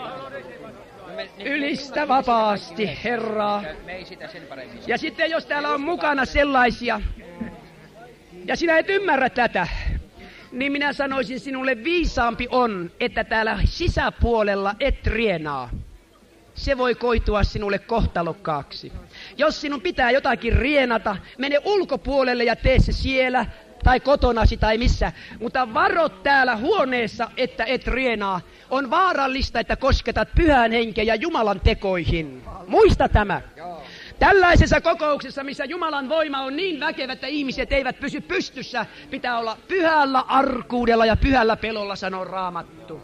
Ylistä vapaasti Herraa. Ja sitten jos täällä on mukana sellaisia, ja sinä et ymmärrä tätä, niin minä sanoisin sinulle viisaampi on, että täällä sisäpuolella et rienaa. Se voi koitua sinulle kohtalokkaaksi. Jos sinun pitää jotakin rienata, mene ulkopuolelle ja tee se siellä tai kotonasi tai missä. Mutta varo täällä huoneessa, että et rienaa. On vaarallista, että kosketat Pyhän henkeä ja Jumalan tekoihin. Muista tämä. Tällaisessa kokouksessa, missä Jumalan voima on niin väkevä, että ihmiset eivät pysy pystyssä, pitää olla pyhällä arkuudella ja pyhällä pelolla, sanoo Raamattu.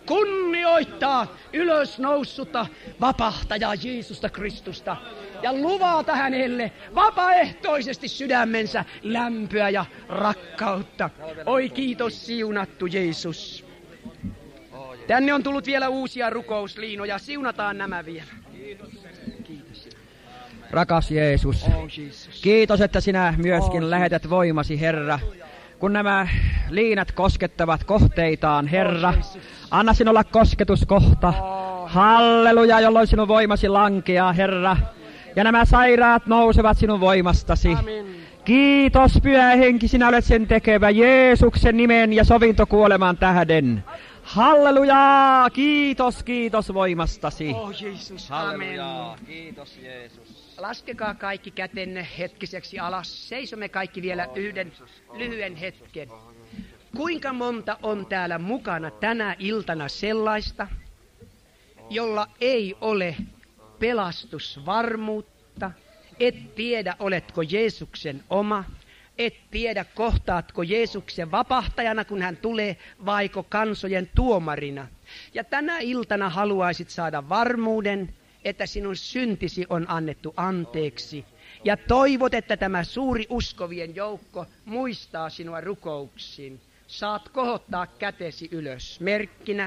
kunnioittaa ylösnoussutta vapahtajaa Jeesusta Kristusta ja luvata hänelle vapaaehtoisesti sydämensä lämpöä ja rakkautta. Oi kiitos siunattu Jeesus. Tänne on tullut vielä uusia rukousliinoja. Siunataan nämä vielä. Kiitos. Rakas Jeesus, kiitos, että sinä myöskin lähetät voimasi, Herra. Kun nämä liinat koskettavat kohteitaan, Herra, anna sinun olla kosketuskohta. Halleluja, jolloin sinun voimasi lankeaa, Herra. Ja nämä sairaat nousevat sinun voimastasi. Kiitos, Pyhä Henki, sinä olet sen tekevä Jeesuksen nimen ja sovintokuoleman tähden. Halleluja! Kiitos, kiitos voimastasi. Jeesus, Halleluja! Kiitos, Jeesus. Laskekaa kaikki kätenne hetkiseksi alas. Seisomme kaikki vielä yhden lyhyen hetken. Kuinka monta on täällä mukana tänä iltana sellaista, jolla ei ole pelastusvarmuutta? Et tiedä, oletko Jeesuksen oma. Et tiedä, kohtaatko Jeesuksen vapahtajana, kun hän tulee, vaiko kansojen tuomarina. Ja tänä iltana haluaisit saada varmuuden, että sinun syntisi on annettu anteeksi. Ja toivot, että tämä suuri uskovien joukko muistaa sinua rukouksiin. Saat kohottaa kätesi ylös merkkinä.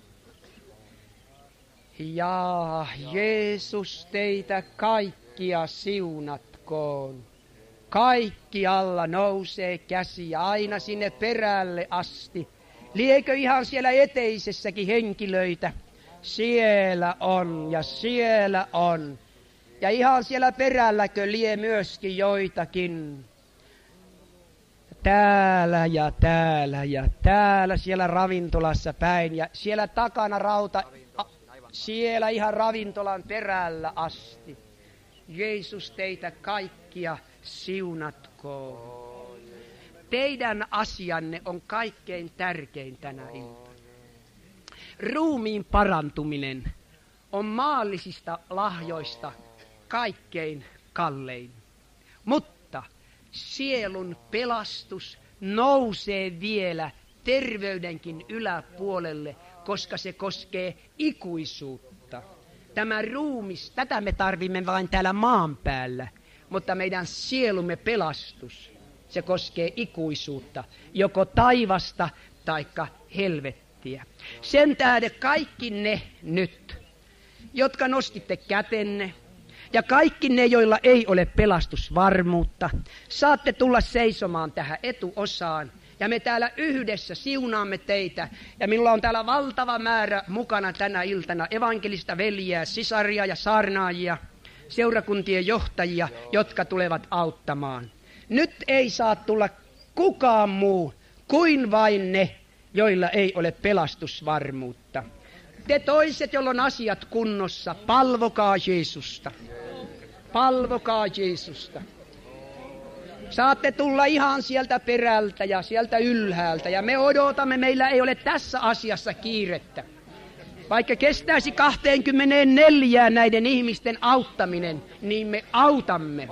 Ja Jeesus teitä kaikkia siunatkoon. Kaikkialla nousee käsi aina sinne perälle asti. Liekö ihan siellä eteisessäkin henkilöitä? Siellä on ja siellä on. Ja ihan siellä perälläkö lie myöskin joitakin? Täällä ja täällä ja täällä siellä ravintolassa päin. Ja siellä takana siellä ihan ravintolan perällä asti. Jeesus teitä kaikkia siunatkoon. Teidän asianne on kaikkein tärkein tänä iltana. Ruumiin parantuminen on maallisista lahjoista kaikkein kallein. Mutta sielun pelastus nousee vielä terveydenkin yläpuolelle, koska se koskee ikuisuutta. Tämä ruumis, tätä me tarvimme vain täällä maan päällä, mutta meidän sielumme pelastus, se koskee ikuisuutta, joko taivasta taikka helvettiä. Sen tähden kaikki ne nyt, jotka nostitte kätenne, ja kaikki ne, joilla ei ole pelastusvarmuutta, saatte tulla seisomaan tähän etuosaan. Ja me täällä yhdessä siunaamme teitä. Ja minulla on täällä valtava määrä mukana tänä iltana evankelista veljiä, sisaria ja saarnaajia, seurakuntien johtajia, jotka tulevat auttamaan. Nyt ei saa tulla kukaan muu kuin vain ne, joilla ei ole pelastusvarmuutta. Te toiset, joilla on asiat kunnossa, palvokaa Jeesusta. Palvokaa Jeesusta. Saatte tulla ihan sieltä perältä ja sieltä ylhäältä. Ja me odotamme, meillä ei ole tässä asiassa kiirettä. Vaikka kestäisi 24 näiden ihmisten auttaminen, niin me autamme.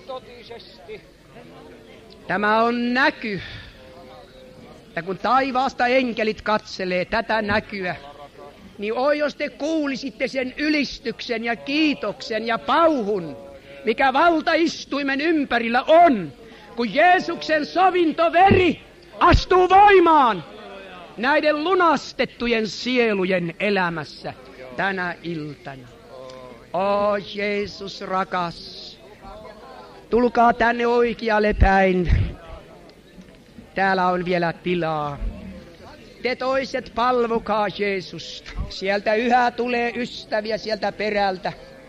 Tämä on näky. Ja kun taivaasta enkelit katselee tätä näkyä, niin oi jos te kuulisitte sen ylistyksen ja kiitoksen ja pauhun, mikä valtaistuimen ympärillä on, kun Jeesuksen sovintoveri astuu voimaan näiden lunastettujen sielujen elämässä tänä iltana. O Jeesus rakas, tulkaa tänne oikealle päin. Täällä on vielä tilaa. Te toiset palvokaa Jeesusta. Sieltä yhä tulee ystäviä sieltä perältä.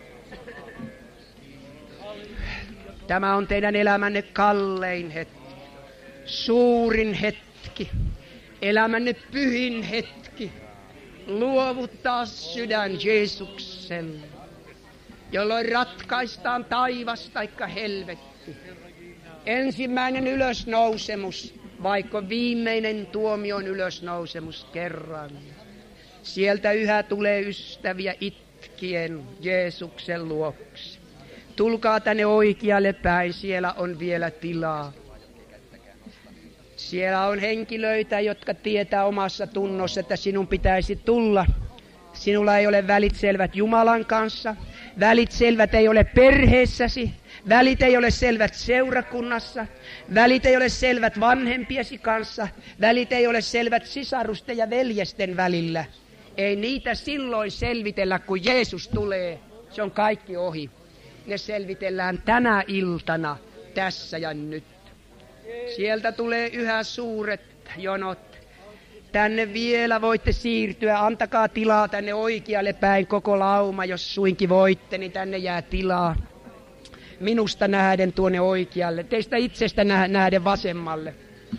Tämä on teidän elämänne kallein hetki, suurin hetki, elämänne pyhin hetki. Luovuttaa sydän Jeesukselle, jolloin ratkaistaan taivas taikka helvetti. Ensimmäinen ylösnousemus, vaikka viimeinen tuomion ylösnousemus kerran. Sieltä yhä tulee ystäviä itkien Jeesuksen luokse. Tulkaa tänne oikealle päin, siellä on vielä tilaa. Siellä on henkilöitä, jotka tietää omassa tunnossa, että sinun pitäisi tulla. Sinulla ei ole välit selvät Jumalan kanssa. Välit selvät ei ole perheessäsi. Välit ei ole selvät seurakunnassa. Välit ei ole selvät vanhempiesi kanssa. Välit ei ole selvät sisarusten ja veljesten välillä. Ei niitä silloin selvitellä, kun Jeesus tulee. Se on kaikki ohi. Ne selvitellään tänä iltana, tässä ja nyt. Sieltä tulee yhä suuret jonot. Tänne vielä voitte siirtyä. Antakaa tilaa tänne oikealle päin koko lauma. Jos suinkin voitte, niin tänne jää tilaa. Minusta nähden tuonne oikealle. Teistä itsestä nähden vasemmalle.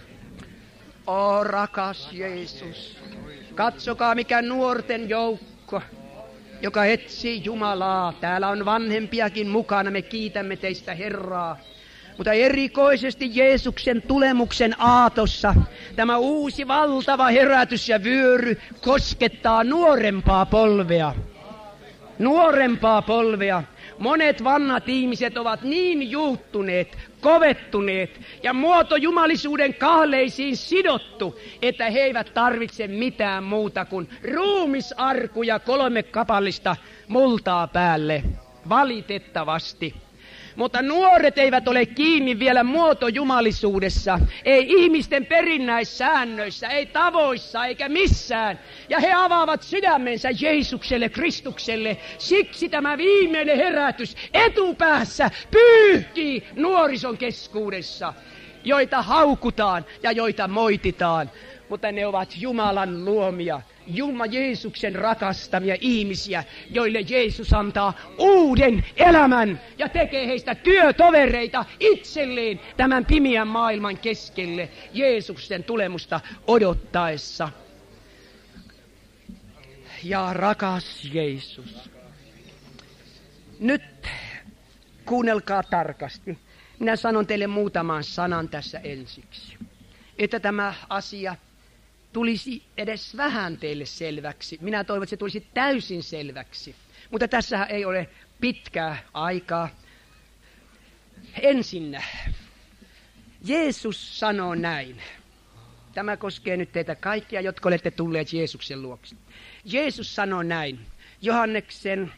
O rakas Jeesus. Katsokaa mikä nuorten joukko, joka etsii Jumalaa. Täällä on vanhempiakin mukana. Me kiitämme teistä Herraa. Mutta erikoisesti Jeesuksen tulemuksen aatossa tämä uusi valtava herätys ja vyöry koskettaa nuorempaa polvea. Nuorempaa polvea. Monet vanhat ihmiset ovat niin juuttuneet, kovettuneet ja muotojumalisuuden kahleisiin sidottu, että he eivät tarvitse mitään muuta kuin ruumisarku ja 3 kapallista multaa päälle. Valitettavasti. Mutta nuoret eivät ole kiinni vielä muotojumalisuudessa, ei ihmisten perinnäissäännöissä, ei tavoissa eikä missään. Ja he avaavat sydämensä Jeesukselle, Kristukselle. Siksi tämä viimeinen herätys etupäässä pyyhkii nuorison keskuudessa, joita haukutaan ja joita moititaan. Mutta ne ovat Jumalan luomia, Jeesuksen rakastamia ihmisiä, joille Jeesus antaa uuden elämän ja tekee heistä työtovereita itselleen tämän pimeän maailman keskelle Jeesuksen tulemusta odottaessa. Ja rakas Jeesus, nyt kuunnelkaa tarkasti. Minä sanon teille muutaman sanan tässä ensiksi, että tämä asia tulisi edes vähän teille selväksi. Minä toivon, että se tulisi täysin selväksi. Mutta tässähän ei ole pitkää aikaa. Ensinnä, Jeesus sanoo näin. Tämä koskee nyt teitä kaikkia, jotka olette tulleet Jeesuksen luokse. Jeesus sanoo näin. Johanneksen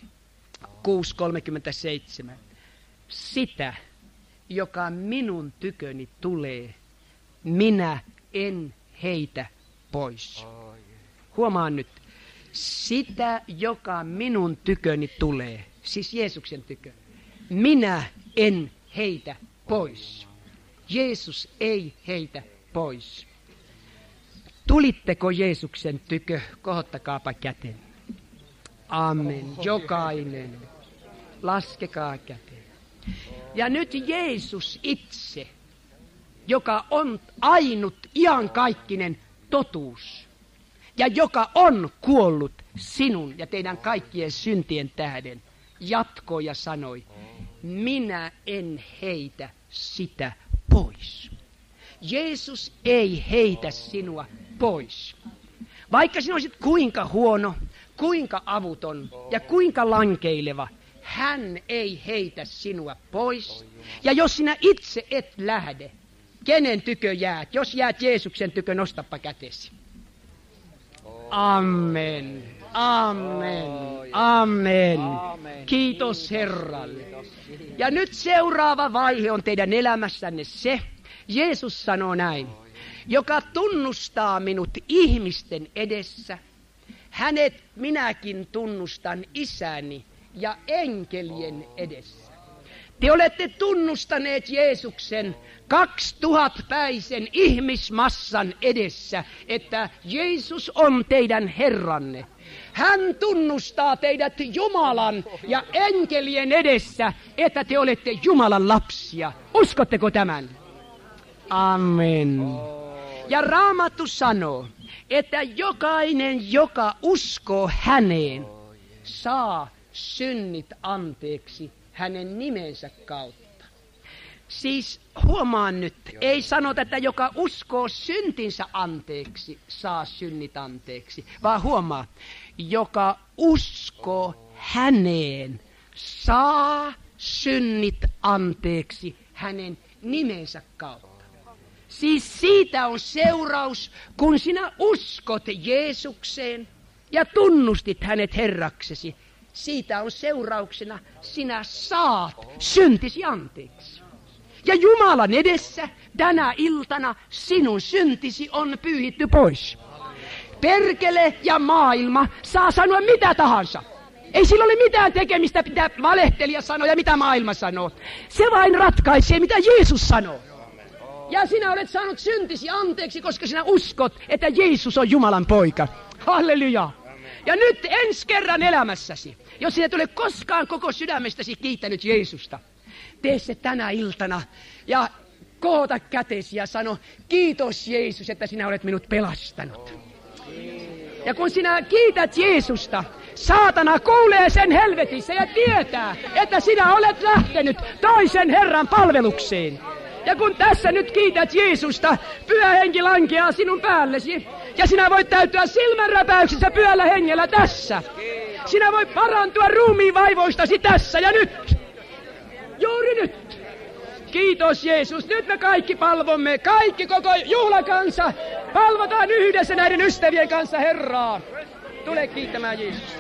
6:37. Sitä, joka minun tyköni tulee, minä en heitä pois. Huomaan nyt. Sitä, joka minun tyköni tulee, siis Jeesuksen tykö, minä en heitä pois. Jeesus ei heitä pois. Tulitteko Jeesuksen tykö? Kohottakaapa käten. Amen. Jokainen. Laskekaa käten. Ja nyt Jeesus itse, joka on ainut iankaikkinen totuus, ja joka on kuollut sinun ja teidän kaikkien syntien tähden, jatkoi ja sanoi, minä en heitä sitä pois. Jeesus ei heitä sinua pois. Vaikka sinä olisit kuinka huono, kuinka avuton ja kuinka lankeileva, hän ei heitä sinua pois. Ja jos sinä itse et lähde, kenen tykö jäät? Jos jäät Jeesuksen tykö, nostappa kätesi. Amen. Amen. Amen. Kiitos Herralle. Ja nyt seuraava vaihe on teidän elämässänne se, Jeesus sanoo näin, joka tunnustaa minut ihmisten edessä, hänet minäkin tunnustan isäni ja enkelien edessä. Te olette tunnustaneet Jeesuksen 2000-päisen ihmismassan edessä, että Jeesus on teidän Herranne. Hän tunnustaa teidät Jumalan ja enkelien edessä, että te olette Jumalan lapsia. Uskotteko tämän? Amen. Ja Raamattu sanoo, että jokainen, joka uskoo häneen, saa synnit anteeksi hänen nimensä kautta. Siis huomaan nyt, ei sanota, että joka uskoo syntinsä anteeksi, saa synnit anteeksi, vaan huomaa, joka uskoo häneen, saa synnit anteeksi hänen nimensä kautta. Siis siitä on seuraus, kun sinä uskot Jeesukseen ja tunnustit hänet Herraksesi. Siitä on seurauksena, sinä saat syntisi anteeksi. Ja Jumalan edessä tänä iltana sinun syntisi on pyyhitty pois. Perkele ja maailma saa sanoa mitä tahansa. Ei sillä ole mitään tekemistä, mitä valehtelija sanoo ja mitä maailma sanoo. Se vain ratkaisee, mitä Jeesus sanoo. Ja sinä olet saanut syntisi anteeksi, koska sinä uskot, että Jeesus on Jumalan poika. Halleluja. Ja nyt ensi kerran elämässäsi, jos sinä et ole koskaan koko sydämestäsi kiittänyt Jeesusta, tee se tänä iltana ja koota kätesi ja sano, kiitos Jeesus, että sinä olet minut pelastanut. Ja kun sinä kiität Jeesusta, saatana kuulee sen helvetissä ja tietää, että sinä olet lähtenyt toisen Herran palvelukseen. Ja kun tässä nyt kiität Jeesusta, Pyhä Henki lankeaa sinun päällesi. Ja sinä voit täyttyä silmänräpäyksessä Pyhällä Hengellä tässä. Sinä voit parantua ruumiin vaivoistasi tässä ja nyt. Juuri nyt. Kiitos Jeesus. Nyt me kaikki palvomme, kaikki koko juhlakansa. Palvotaan yhdessä näiden ystävien kanssa Herraa. Tule kiittämään Jeesusta.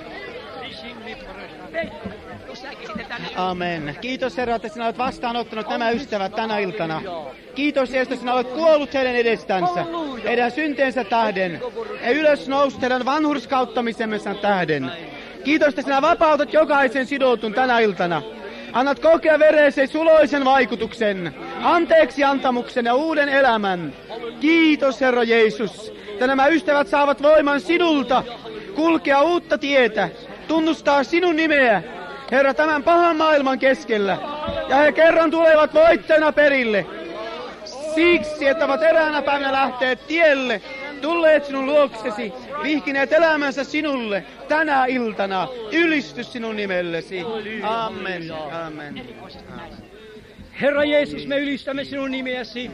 Amen. Kiitos Herra, että sinä olet vastaanottanut nämä ystävät tänä iltana. Kiitos Jeesus, että sinä olet kuollut heidän edestänsä, heidän synteensä tähden, ja ylösnoussut heidän vanhurskauttamisemmensa tähden. Kiitos, että sinä vapautat jokaisen sidotun tänä iltana. Annat kokea vereesi suloisen vaikutuksen, anteeksi antamuksen ja uuden elämän. Kiitos Herra Jeesus, että nämä ystävät saavat voiman sinulta kulkea uutta tietä, tunnustaa sinun nimeä, Herra, tämän pahan maailman keskellä. Ja he kerran tulevat voittajana perille. Siksi, että ovat eräänä päivänä lähteet tielle, tulleet sinun luoksesi, vihkineet elämänsä sinulle tänä iltana. Ylistys sinun nimellesi. Amen. Amen. Herra Jeesus, me ylistämme sinun nimeäsi.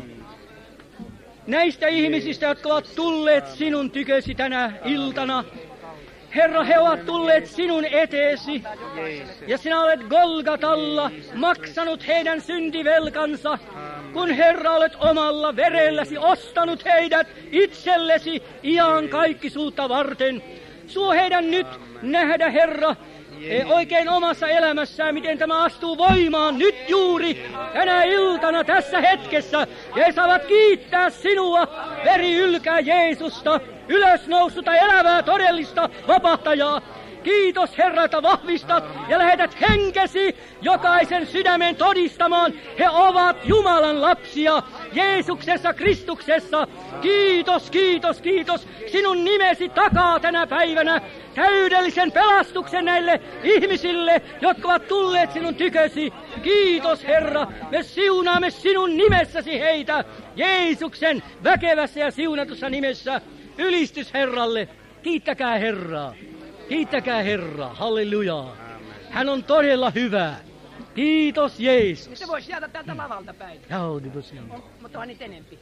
Näistä ihmisistä, jotka ovat tulleet sinun tykösi tänä iltana, Herra, he ovat tulleet sinun eteesi, ja sinä olet Golgatalla maksanut heidän syntivelkansa, kun Herra olet omalla verelläsi ostanut heidät itsellesi iankaikkisuutta varten. Suo heidän nyt nähdä, Herra, oikein omassa elämässään, miten tämä astuu voimaan nyt juuri tänä iltana tässä hetkessä. Ja he saavat kiittää sinua, veri ylkää Jeesusta, ylösnoussutta elävää todellista vapahtajaa. Kiitos Herra, että vahvistat ja lähetät henkesi jokaisen sydämen todistamaan. He ovat Jumalan lapsia Jeesuksessa Kristuksessa. Kiitos, kiitos, kiitos. Sinun nimesi takaa tänä päivänä täydellisen pelastuksen näille ihmisille, jotka ovat tulleet sinun tykösi. Kiitos Herra, me siunaamme sinun nimessäsi heitä Jeesuksen väkevässä ja siunatussa nimessä. Ylistys Herralle. Kiittäkää Herraa. Kiittäkää Herraa. Hallelujaa. Hän on todella hyvä. Kiitos Jeesus. Se voisi jäädä täältä lavalta päin. Mutta on niitä enempi.